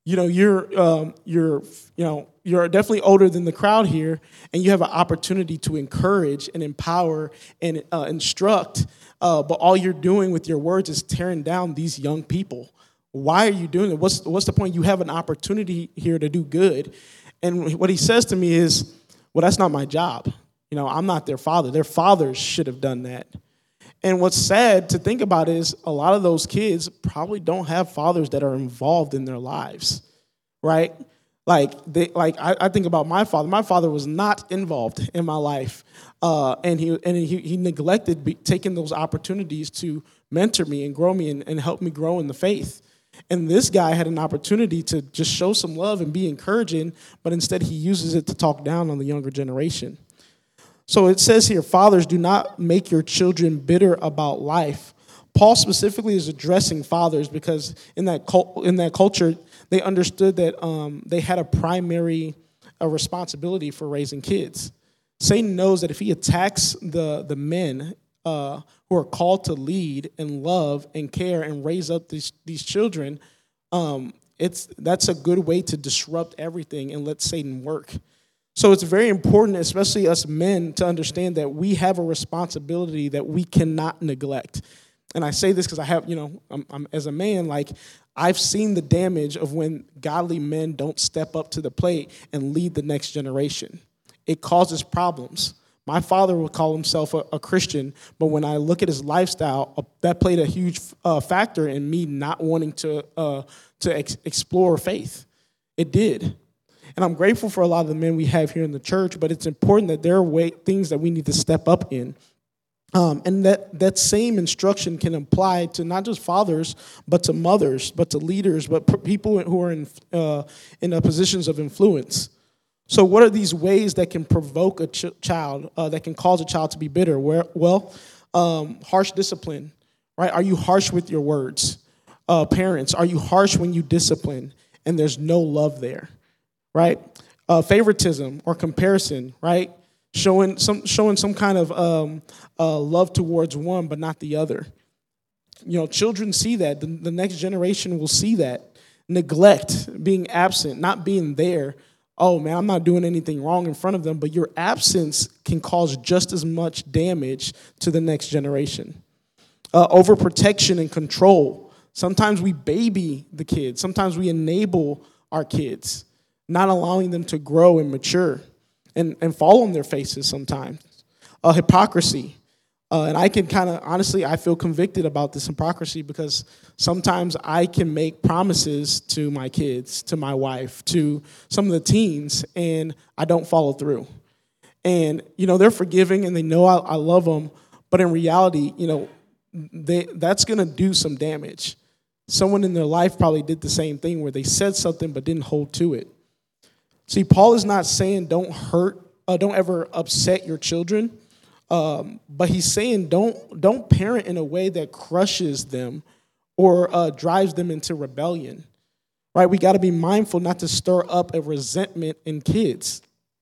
you know, you're um, you're you know you're definitely older than the crowd here, and you have an opportunity to encourage and empower and uh, instruct. Uh, but all you're doing with your words is tearing down these young people. Why are you doing it? What's what's the point? You have an opportunity here to do good, and what he says to me is, well, that's not my job. You know, I'm not their father. Their fathers should have done that. And what's sad to think about is a lot of those kids probably don't have fathers that are involved in their lives, right? Like they, like I, I think about my father. My father was not involved in my life, uh, and he and he, he neglected be, taking those opportunities to mentor me and grow me and, and help me grow in the faith. And this guy had an opportunity to just show some love and be encouraging, but instead he uses it to talk down on the younger generation. So it says here, fathers, do not make your children bitter about life. Paul specifically is addressing fathers because in that cult, in that culture, they understood that um, they had a primary a responsibility for raising kids. Satan knows that if he attacks the, the men uh, who are called to lead and love and care and raise up these, these children, um, it's that's a good way to disrupt everything and let Satan work. So it's very important, especially us men, to understand that we have a responsibility that we cannot neglect. And I say this because I have, you know, I'm, I'm, as a man, like, I've seen the damage of when godly men don't step up to the plate and lead the next generation. It causes problems. My father would call himself a, a Christian, but when I look at his lifestyle, uh, that played a huge uh, factor in me not wanting to uh, to ex- explore faith. It did. And I'm grateful for a lot of the men we have here in the church, but it's important that there are way, things that we need to step up in. Um, and that, that same instruction can apply to not just fathers, but to mothers, but to leaders, but p- people who are in, uh, in uh, positions of influence. So what are these ways that can provoke a ch- child, uh, that can cause a child to be bitter? Where, well, um, harsh discipline, right? Are you harsh with your words? Uh, parents, are you harsh when you discipline and there's no love there? Right, uh, favoritism or comparison, right? Showing some showing some kind of um, uh, love towards one, but not the other. You know, children see that. The, the next generation will see that. Neglect, being absent, not being there. Oh man, I'm not doing anything wrong in front of them, but your absence can cause just as much damage to the next generation. Uh, overprotection and control. Sometimes we baby the kids. Sometimes we enable our kids, not allowing them to grow and mature and, and fall on their faces sometimes. Uh, hypocrisy. Uh, and I can kind of, honestly, I feel convicted about this hypocrisy because sometimes I can make promises to my kids, to my wife, to some of the teens, and I don't follow through. And, you know, they're forgiving and they know I, I love them, but in reality, you know, they, that's going to do some damage. Someone in their life probably did the same thing where they said something but didn't hold to it. See, Paul is not saying don't hurt, uh, don't ever upset your children, um, but he's saying don't don't parent in a way that crushes them or uh, drives them into rebellion. Right? We got to be mindful not to stir up a resentment in kids.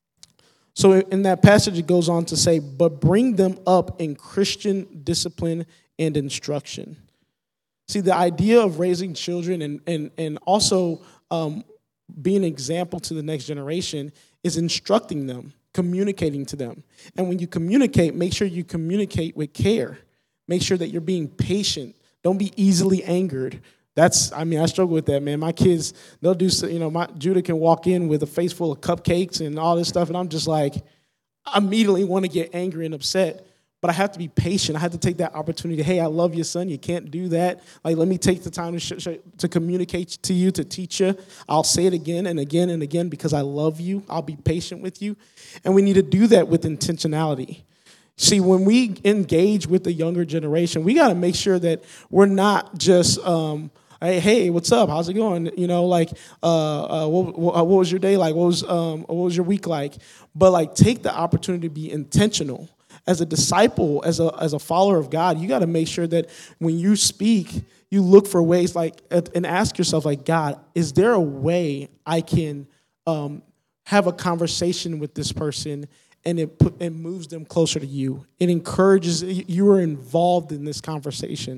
So in that passage, it goes on to say, but bring them up in Christian discipline and instruction. See, the idea of raising children and and and also um, being an example to the next generation is instructing them, communicating to them. And when you communicate, make sure you communicate with care. Make sure that you're being patient. Don't be easily angered. That's, I mean, I struggle with that, man. My kids, they'll do, you know, my Judah can walk in with a face full of cupcakes and all this stuff, and I'm just like, I immediately want to get angry and upset. But I have to be patient. I have to take that opportunity. Hey, I love you, son. You can't do that. Like, let me take the time to sh- sh- to communicate to you, to teach you. I'll say it again and again and again because I love you. I'll be patient with you. And we need to do that with intentionality. See, when we engage with the younger generation, we got to make sure that we're not just, um, hey, hey, what's up? How's it going? You know, like, uh, uh, what, what was your day like? What was, um, what was your week like? But, like, take the opportunity to be intentional. As a disciple, as a as a follower of God, you got to make sure that when you speak, you look for ways like and ask yourself, like, God, is there a way I can um, have a conversation with this person and it put, it moves them closer to you? It encourages you are involved in this conversation.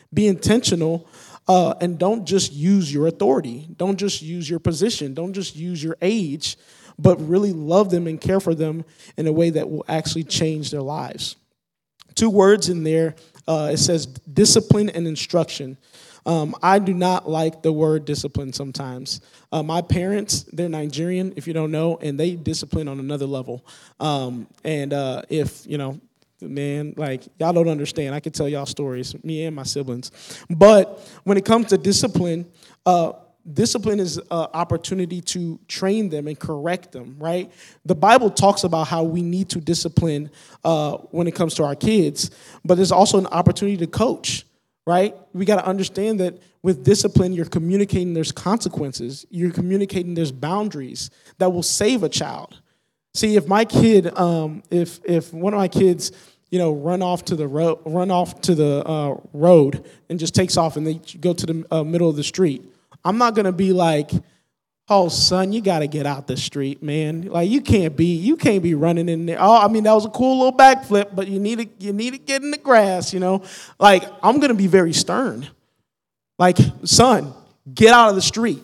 Be intentional, uh, and don't just use your authority. Don't just use your position. Don't just use your age, but really love them and care for them in a way that will actually change their lives. Two words in there, uh, it says discipline and instruction. Um, I do not like the word discipline sometimes. Uh, my parents, they're Nigerian, if you don't know, and they discipline on another level. Um, and uh, if, you know, man, like, y'all don't understand. I can tell y'all stories, me and my siblings. But when it comes to discipline, uh, discipline is an opportunity to train them and correct them, right? The Bible talks about how we need to discipline uh, when it comes to our kids, but there's also an opportunity to coach, right? We got to understand that with discipline, you're communicating there's consequences. You're communicating there's boundaries that will save a child. See, if my kid, um, if if one of my kids, you know, run off to the road, run off to the uh, road and just takes off and they go to the uh, middle of the street, I'm not gonna be like, "Oh, son, you gotta get out the street, man. Like you can't be, you can't be running in there. Oh, I mean, that was a cool little backflip, but you need to, you need to get in the grass, you know." Like I'm gonna be very stern. Like, son, get out of the street.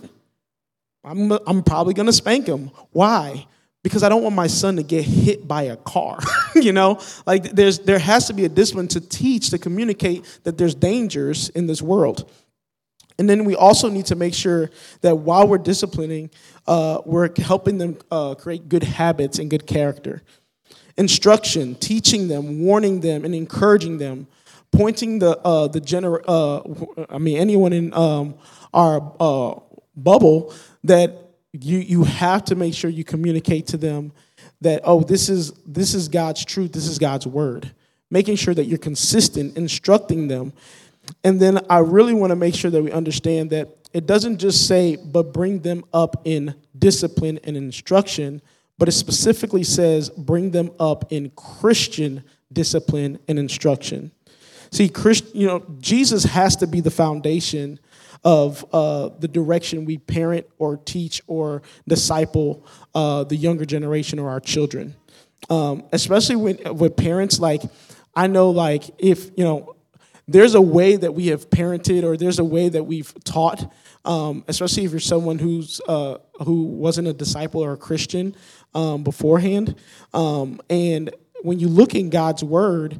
I'm, I'm probably gonna spank him. Why? Because I don't want my son to get hit by a car, you know? Like there's there has to be a discipline to teach, to communicate that there's dangers in this world. And then we also need to make sure that while we're disciplining, uh, we're helping them uh, create good habits and good character. Instruction, teaching them, warning them, and encouraging them, pointing the uh, the gener- uh, I mean anyone in um, our uh, bubble that you you have to make sure you communicate to them that, oh, this is this is God's truth, this is God's word. Making sure that you're consistent, instructing them. And then I really want to make sure that we understand that it doesn't just say, but bring them up in discipline and instruction, but it specifically says, bring them up in Christian discipline and instruction. See, Christ, you know, Jesus has to be the foundation of uh, the direction we parent or teach or disciple uh, the younger generation or our children. Um, especially when, with parents, like, I know, like, if, you know, there's a way that we have parented or there's a way that we've taught, um, especially if you're someone who's uh, who wasn't a disciple or a Christian um, beforehand. Um, and when you look in God's word,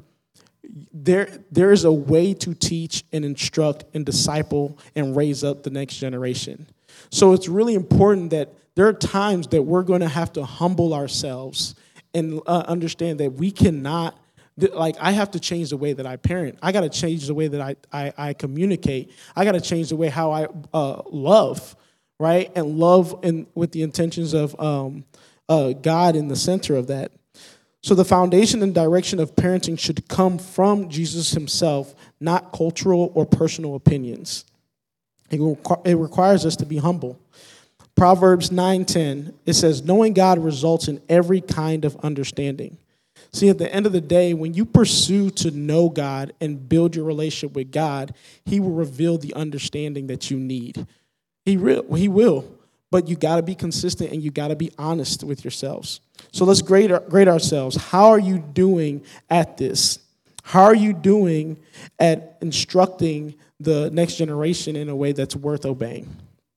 there there is a way to teach and instruct and disciple and raise up the next generation. So it's really important that there are times that we're going to have to humble ourselves and uh, understand that we cannot, like, I have to change the way that I parent. I got to change the way that I, I, I communicate. I got to change the way how I uh, love, right? And love in, with the intentions of um, uh, God in the center of that. So the foundation and direction of parenting should come from Jesus himself, not cultural or personal opinions. It, requ- it requires us to be humble. Proverbs nine ten, it says, knowing God results in every kind of understanding. See, at the end of the day, when you pursue to know God and build your relationship with God, he will reveal the understanding that you need. He, re- he will, but you got to be consistent and you got to be honest with yourselves. So let's grade, our, grade ourselves. How are you doing at this? How are you doing at instructing the next generation in a way that's worth obeying?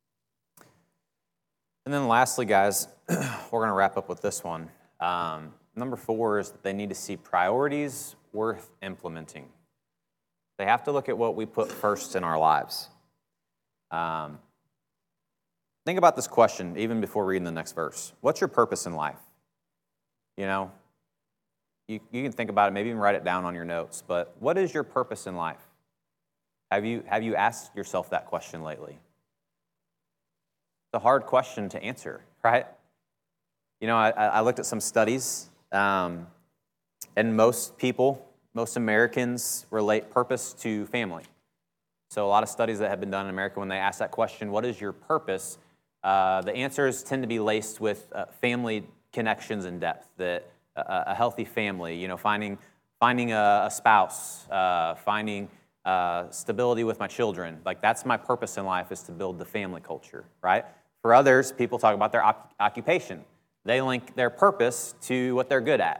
And then lastly, guys, we're going to wrap up with this one. Um, Number four is that they need to see priorities worth implementing. They have to look at what we put first in our lives. Um, think about this question even before reading the next verse. What's your purpose in life? You know, you, you can think about it, maybe even write it down on your notes, but what is your purpose in life? Have you, have you asked yourself that question lately? It's a hard question to answer, right? You know, I, I looked at some studies. Um, and most people, most Americans relate purpose to family. So a lot of studies that have been done in America, when they ask that question, what is your purpose? Uh, the answers tend to be laced with uh, family connections and depth, that uh, a healthy family, you know, finding finding a, a spouse, uh, finding uh, stability with my children. Like, that's my purpose in life, is to build the family culture, right? For others, people talk about their op- occupation. They link their purpose to what they're good at.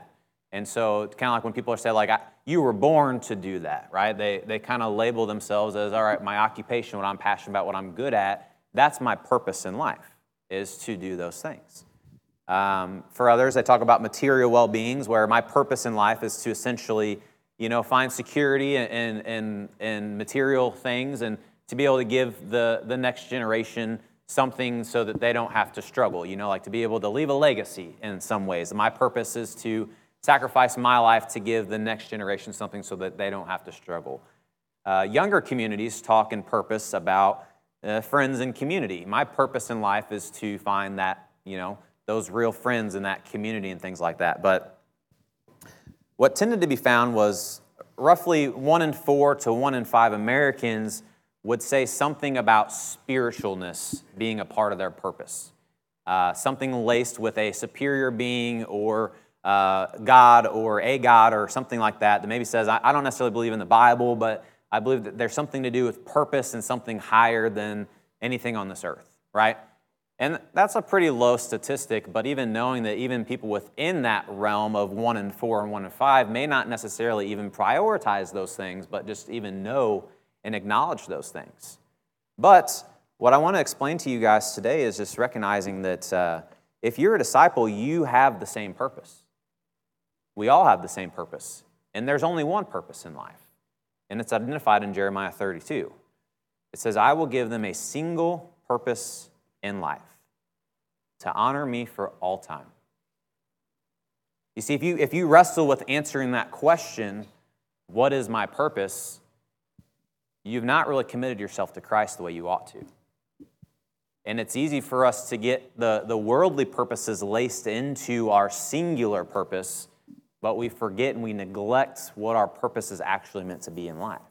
And so it's kind of like when people say, like, you were born to do that, right? They, they kind of label themselves as, all right, my occupation, what I'm passionate about, what I'm good at, that's my purpose in life, is to do those things. Um, for others, they talk about material well-beings, where my purpose in life is to essentially, you know, find security in, in, in material things and to be able to give the, the next generation something so that they don't have to struggle, you know, like to be able to leave a legacy in some ways. My purpose is to sacrifice my life to give the next generation something so that they don't have to struggle. Uh, younger communities talk in purpose about uh, friends and community. My purpose in life is to find that, you know, those real friends in that community and things like that. But what tended to be found was roughly one in four to one in five Americans would say something about spiritualness being a part of their purpose. Uh, something laced with a superior being or uh, God or a God or something like that that maybe says, I, I don't necessarily believe in the Bible, but I believe that there's something to do with purpose and something higher than anything on this earth, right? And that's a pretty low statistic, but even knowing that even people within that realm of one in four and one in five may not necessarily even prioritize those things, but just even know and acknowledge those things. But what I want to explain to you guys today is just recognizing that uh, if you're a disciple, you have the same purpose. We all have the same purpose. And there's only one purpose in life. And it's identified in Jeremiah thirty-two. It says, I will give them a single purpose in life, to honor me for all time. You see, if you, if you wrestle with answering that question, what is my purpose, you've not really committed yourself to Christ the way you ought to. And it's easy for us to get the, the worldly purposes laced into our singular purpose, but we forget and we neglect what our purpose is actually meant to be in life.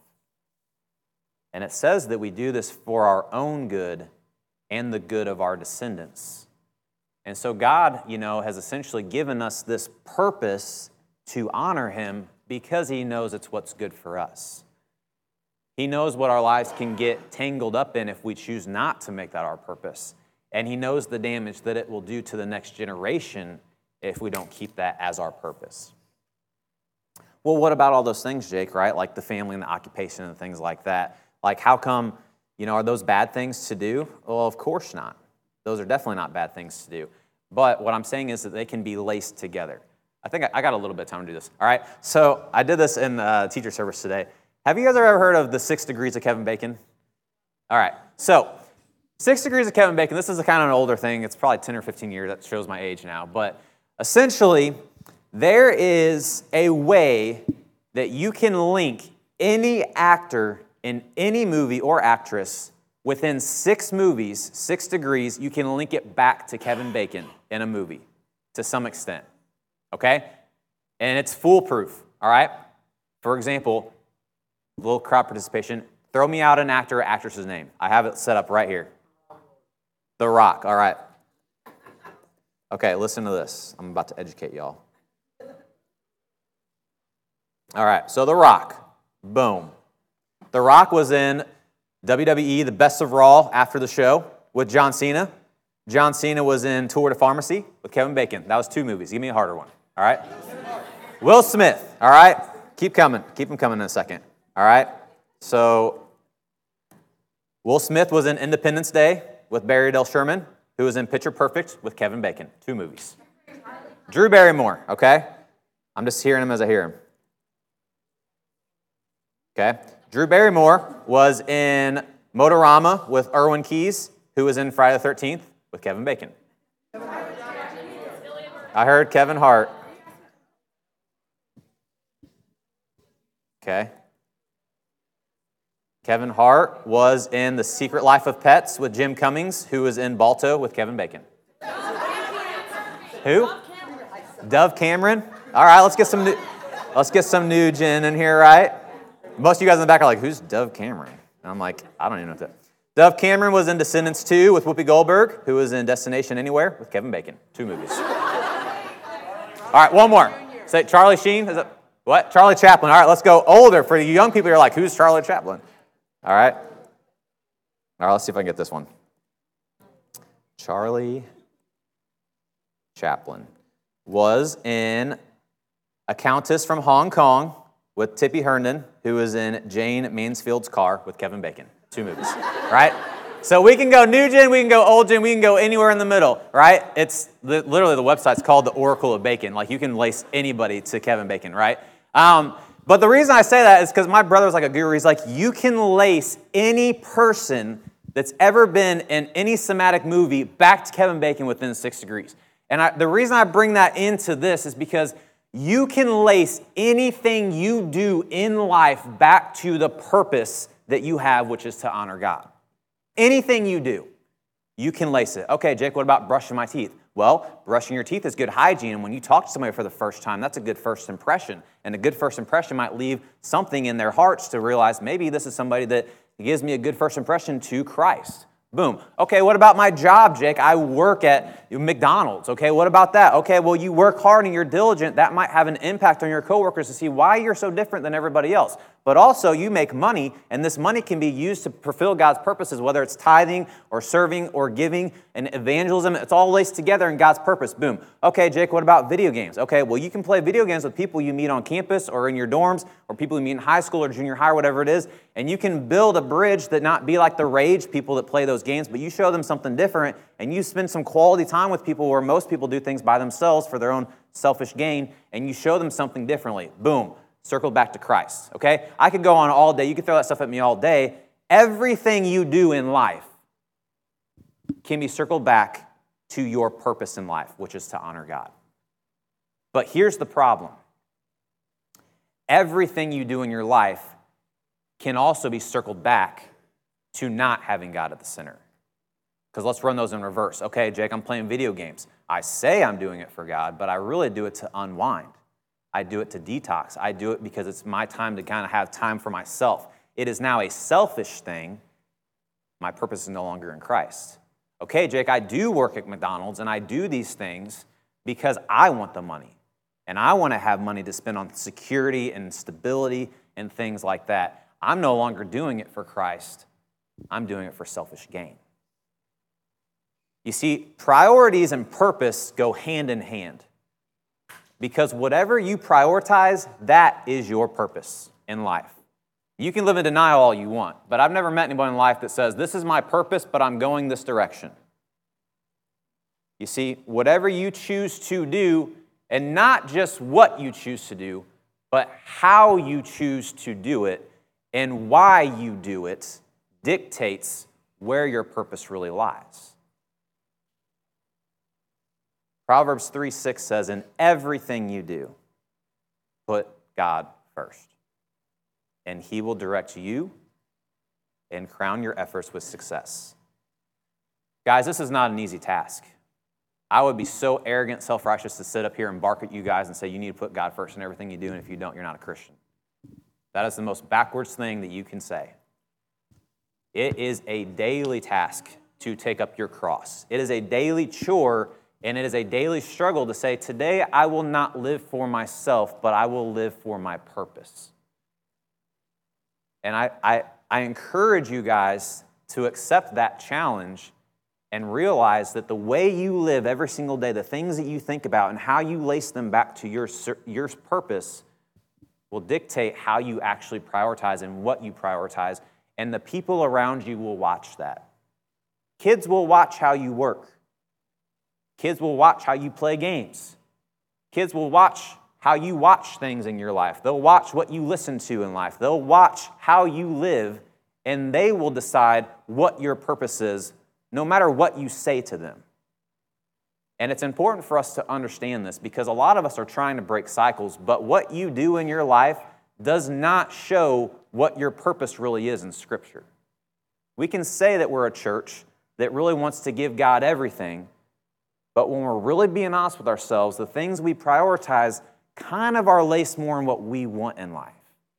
And it says that we do this for our own good and the good of our descendants. And so God, you know, has essentially given us this purpose to honor Him because He knows it's what's good for us. He knows what our lives can get tangled up in if we choose not to make that our purpose. And He knows the damage that it will do to the next generation if we don't keep that as our purpose. Well, what about all those things, Jake, right? Like the family and the occupation and things like that. Like how come, you know, are those bad things to do? Well, of course not. Those are definitely not bad things to do. But what I'm saying is that they can be laced together. I think I, I got a little bit of time to do this. All right, so I did this in uh, teacher service today. Have you guys ever heard of the six degrees of Kevin Bacon? All right, so six degrees of Kevin Bacon, this is a kind of an older thing. It's probably ten or fifteen years. That shows my age now. But essentially, there is a way that you can link any actor in any movie or actress within six movies, six degrees, you can link it back to Kevin Bacon in a movie to some extent, okay? And it's foolproof, all right? For example, a little crowd participation. Throw me out an actor or actress's name. I have it set up right here. The Rock, all right. Okay, listen to this. I'm about to educate y'all. All right, so The Rock, boom. The Rock was in W W E, The Best of Raw after the show with John Cena. John Cena was in Tour de Pharmacy with Kevin Bacon. That was two movies. Give me a harder one, all right? Will Smith, all right? Keep coming. Keep them coming in a second, all right? So Will Smith was in Independence Day with Barry Dale Sherman, who was in Picture Perfect with Kevin Bacon. Two movies. Drew Barrymore, okay? I'm just hearing him as I hear him. Okay? Drew Barrymore was in Motorama with Erwin Keys, who was in Friday the thirteenth with Kevin Bacon. I heard Kevin Hart. Okay. Kevin Hart was in The Secret Life of Pets with Jim Cummings, who was in Balto with Kevin Bacon. Who? Dove Cameron. All right, let's get some new, let's get some new gin in here, right? Most of you guys in the back are like, who's Dove Cameron? And I'm like, I don't even know what that. Dove Cameron was in Descendants two with Whoopi Goldberg, who was in Destination Anywhere with Kevin Bacon. Two movies. All right, one more. Say Charlie Sheen. Is it what? Charlie Chaplin. All right, let's go older. For the young people, you're like, who's Charlie Chaplin? All right. All right, let's see if I can get this one. Charlie Chaplin was in a countess from Hong Kong with Tippi Herndon, who is in Jane Mansfield's car with Kevin Bacon. Two movies, right? So we can go new gen, we can go old gen, we can go anywhere in the middle, right? It's the, literally the website's called the Oracle of Bacon. Like you can lace anybody to Kevin Bacon, right? Um, but the reason I say that is because my brother's like a guru. He's like, you can lace any person that's ever been in any Semitic movie back to Kevin Bacon within six degrees. And I, the reason I bring that into this is because you can lace anything you do in life back to the purpose that you have, which is to honor God. Anything you do, you can lace it. Okay, Jake, what about brushing my teeth? Well, brushing your teeth is good hygiene, and when you talk to somebody for the first time, that's a good first impression. And a good first impression might leave something in their hearts to realize maybe this is somebody that gives me a good first impression to Christ. Boom. Okay, what about my job, Jake? I work at McDonald's. Okay, what about that? Okay, well, you work hard and you're diligent. That might have an impact on your coworkers to see why you're so different than everybody else. But also, you make money, and this money can be used to fulfill God's purposes, whether it's tithing or serving or giving and evangelism. It's all laced together in God's purpose. Boom. Okay, Jake, what about video games? Okay, well, you can play video games with people you meet on campus or in your dorms or people you meet in high school or junior high or whatever it is, and you can build a bridge that not be like the rage people that play those games, but you show them something different, and you spend some quality time with people where most people do things by themselves for their own selfish gain, and you show them something differently. Boom. Circle back to Christ, okay? I could go on all day. You could throw that stuff at me all day. Everything you do in life can be circled back to your purpose in life, which is to honor God. But here's the problem. Everything you do in your life can also be circled back to not having God at the center. Because let's run those in reverse. Okay, Jake, I'm playing video games. I say I'm doing it for God, but I really do it to unwind. I do it to detox. I do it because it's my time to kind of have time for myself. It is now a selfish thing. My purpose is no longer in Christ. Okay, Jake, I do work at McDonald's and I do these things because I want the money. And I want to have money to spend on security and stability and things like that. I'm no longer doing it for Christ. I'm doing it for selfish gain. You see, priorities and purpose go hand in hand. Because whatever you prioritize, that is your purpose in life. You can live in denial all you want, but I've never met anyone in life that says, this is my purpose, but I'm going this direction. You see, whatever you choose to do, and not just what you choose to do, but how you choose to do it and why you do it, dictates where your purpose really lies. Proverbs three six says, in everything you do, put God first, and He will direct you and crown your efforts with success. Guys, this is not an easy task. I would be so arrogant, self-righteous to sit up here and bark at you guys and say you need to put God first in everything you do, and if you don't, you're not a Christian. That is the most backwards thing that you can say. It is a daily task to take up your cross. It is a daily chore. And it is a daily struggle to say, today I will not live for myself, but I will live for my purpose. And I, I, I encourage you guys to accept that challenge and realize that the way you live every single day, the things that you think about and how you lace them back to your, your purpose will dictate how you actually prioritize and what you prioritize. And the people around you will watch that. Kids will watch how you work. Kids will watch how you play games. Kids will watch how you watch things in your life. They'll watch what you listen to in life. They'll watch how you live, and they will decide what your purpose is, no matter what you say to them. And it's important for us to understand this because a lot of us are trying to break cycles, but what you do in your life does not show what your purpose really is in Scripture. We can say that we're a church that really wants to give God everything, but when we're really being honest with ourselves, the things we prioritize kind of are laced more in what we want in life.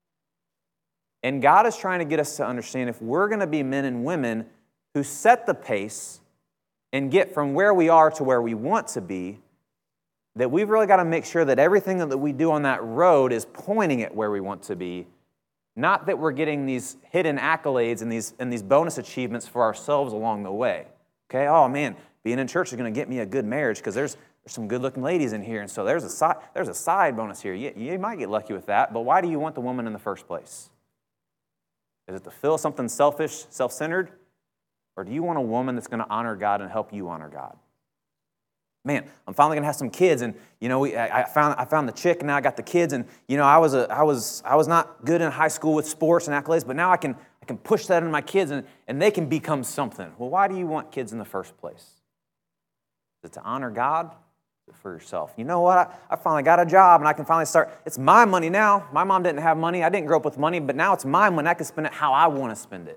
And God is trying to get us to understand if we're going to be men and women who set the pace and get from where we are to where we want to be, that we've really got to make sure that everything that we do on that road is pointing at where we want to be, not that we're getting these hidden accolades and these, and these bonus achievements for ourselves along the way. Okay, oh man, being in church is going to get me a good marriage because there's there's some good-looking ladies in here, and so there's a side, there's a side bonus here. You, you might get lucky with that, but why do you want the woman in the first place? Is it to fill something selfish, self-centered? Or do you want a woman that's going to honor God and help you honor God? Man, I'm finally going to have some kids, and you know, we, I, I found I found the chick, and now I got the kids, and you know, I was a I was I was not good in high school with sports and accolades, but now I can I can push that into my kids, and, and they can become something. Well, why do you want kids in the first place? Is it to honor God? Is it for yourself? You know what? I, I finally got a job, and I can finally start. It's my money now. My mom didn't have money. I didn't grow up with money, but now it's my money. I can spend it how I want to spend it.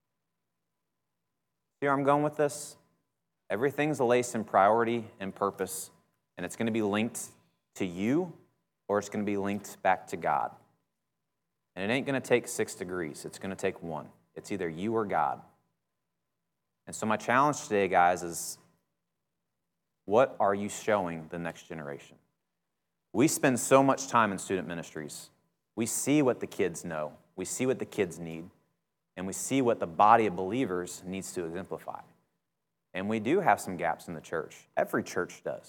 See where I'm going with this? Everything's laced in priority and purpose, and it's going to be linked to you, or it's going to be linked back to God. And it ain't going to take six degrees. It's going to take one. It's either you or God. And so my challenge today, guys, is what are you showing the next generation? We spend so much time in student ministries. We see what the kids know. We see what the kids need. And we see what the body of believers needs to exemplify. And we do have some gaps in the church. Every church does.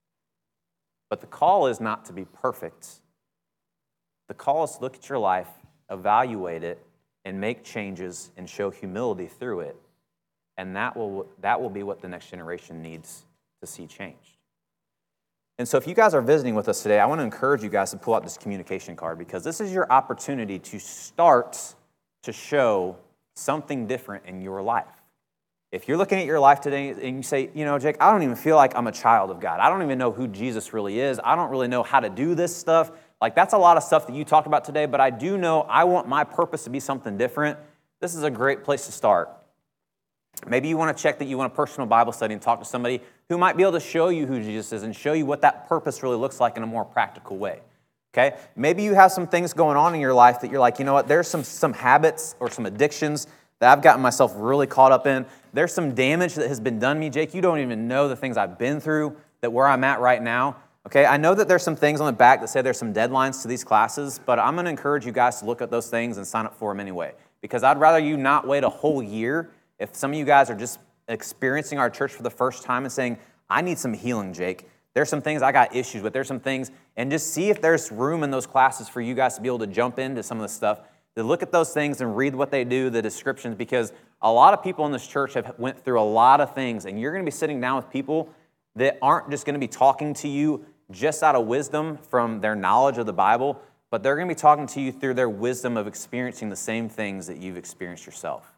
But the call is not to be perfect. The call is to look at your life, evaluate it, and make changes and show humility through it. And that will, that will be what the next generation needs to see changed. And so if you guys are visiting with us today, I want to encourage you guys to pull out this communication card, because this is your opportunity to start to show something different in your life. If you're looking at your life today and you say, you know, Jake, I don't even feel like I'm a child of God. I don't even know who Jesus really is. I don't really know how to do this stuff. Like, that's a lot of stuff that you talked about today, but I do know I want my purpose to be something different. This is a great place to start. Maybe you want to check that you want a personal Bible study and talk to somebody who might be able to show you who Jesus is and show you what that purpose really looks like in a more practical way. Okay? Maybe you have some things going on in your life that you're like, you know what, there's some, some habits or some addictions that I've gotten myself really caught up in. There's some damage that has been done to me. Jake, you don't even know the things I've been through, that where I'm at right now. Okay, I know that there's some things on the back that say there's some deadlines to these classes, but I'm going to encourage you guys to look at those things and sign up for them anyway, because I'd rather you not wait a whole year. If some of you guys are just experiencing our church for the first time and saying, I need some healing, Jake. There's some things I got issues with. There's some things, and just see if there's room in those classes for you guys to be able to jump into some of the stuff, to look at those things and read what they do, the descriptions, because a lot of people in this church have went through a lot of things, and you're going to be sitting down with people that aren't just going to be talking to you just out of wisdom from their knowledge of the Bible, but they're going to be talking to you through their wisdom of experiencing the same things that you've experienced yourself.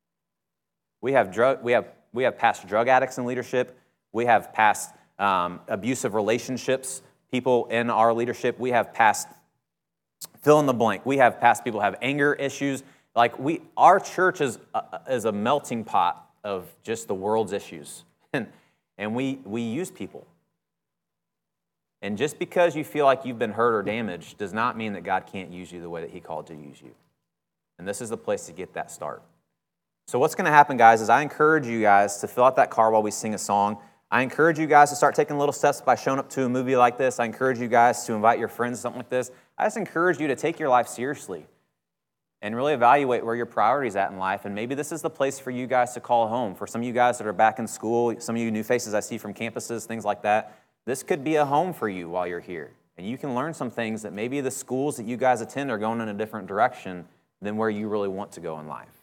We have drug, we have we have past drug addicts in leadership. We have past um, abusive relationships, people in our leadership. We have past fill in the blank. We have past people who have anger issues. Like we, our church is a, is a melting pot of just the world's issues, and and we we use people. And just because you feel like you've been hurt or damaged does not mean that God can't use you the way that He called to use you. And this is the place to get that start. So what's going to happen, guys, is I encourage you guys to fill out that card while we sing a song. I encourage you guys to start taking little steps by showing up to a movie like this. I encourage you guys to invite your friends to something like this. I just encourage you to take your life seriously and really evaluate where your priorities at in life. And maybe this is the place for you guys to call home. For some of you guys that are back in school, some of you new faces I see from campuses, things like that, this could be a home for you while you're here. And you can learn some things that maybe the schools that you guys attend are going in a different direction than where you really want to go in life.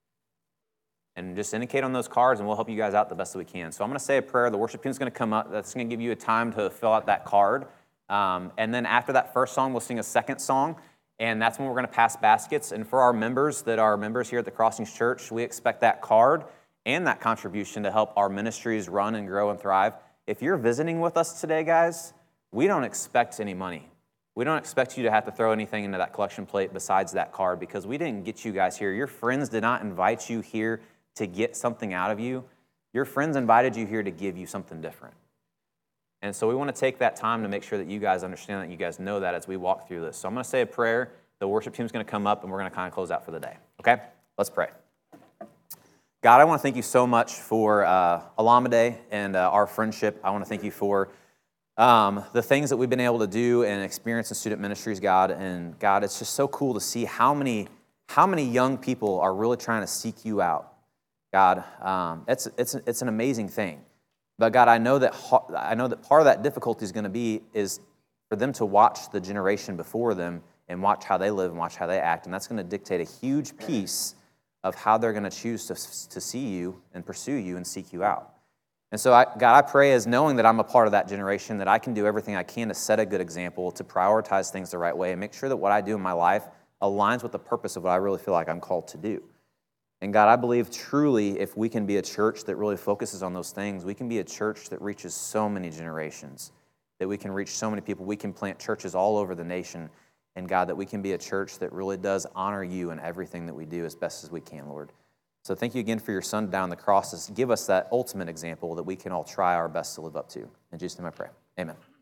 And just indicate on those cards, and we'll help you guys out the best that we can. So I'm going to say a prayer. The worship team's going to come up. That's going to give you a time to fill out that card. Um, and then after that first song, we'll sing a second song, and that's when we're going to pass baskets. And for our members that are members here at the Crossings Church, we expect that card and that contribution to help our ministries run and grow and thrive. If you're visiting with us today, guys, we don't expect any money. We don't expect you to have to throw anything into that collection plate besides that card, because we didn't get you guys here. Your friends did not invite you here to get something out of you. Your friends invited you here to give you something different. And so we want to take that time to make sure that you guys understand that, you guys know that as we walk through this. So I'm going to say a prayer. The worship team's going to come up, and we're going to kind of close out for the day. Okay? Let's pray. God, I want to thank you so much for uh, Alameda and uh, our friendship. I want to thank you for um, the things that we've been able to do and experience in student ministries, God. And God, it's just so cool to see how many how many young people are really trying to seek you out. God, um, it's it's it's an amazing thing. But God, I know that I know that part of that difficulty is going to be is for them to watch the generation before them and watch how they live and watch how they act. And that's going to dictate a huge piece of how they're going to choose to, to see you and pursue you and seek you out. And so, I, God, I pray as knowing that I'm a part of that generation, that I can do everything I can to set a good example, to prioritize things the right way, and make sure that what I do in my life aligns with the purpose of what I really feel like I'm called to do. And God, I believe truly if we can be a church that really focuses on those things, we can be a church that reaches so many generations, that we can reach so many people. We can plant churches all over the nation. And God, that we can be a church that really does honor you in everything that we do as best as we can, Lord. So thank you again for your Son down the cross. Give us that ultimate example that we can all try our best to live up to. In Jesus' name I pray. Amen.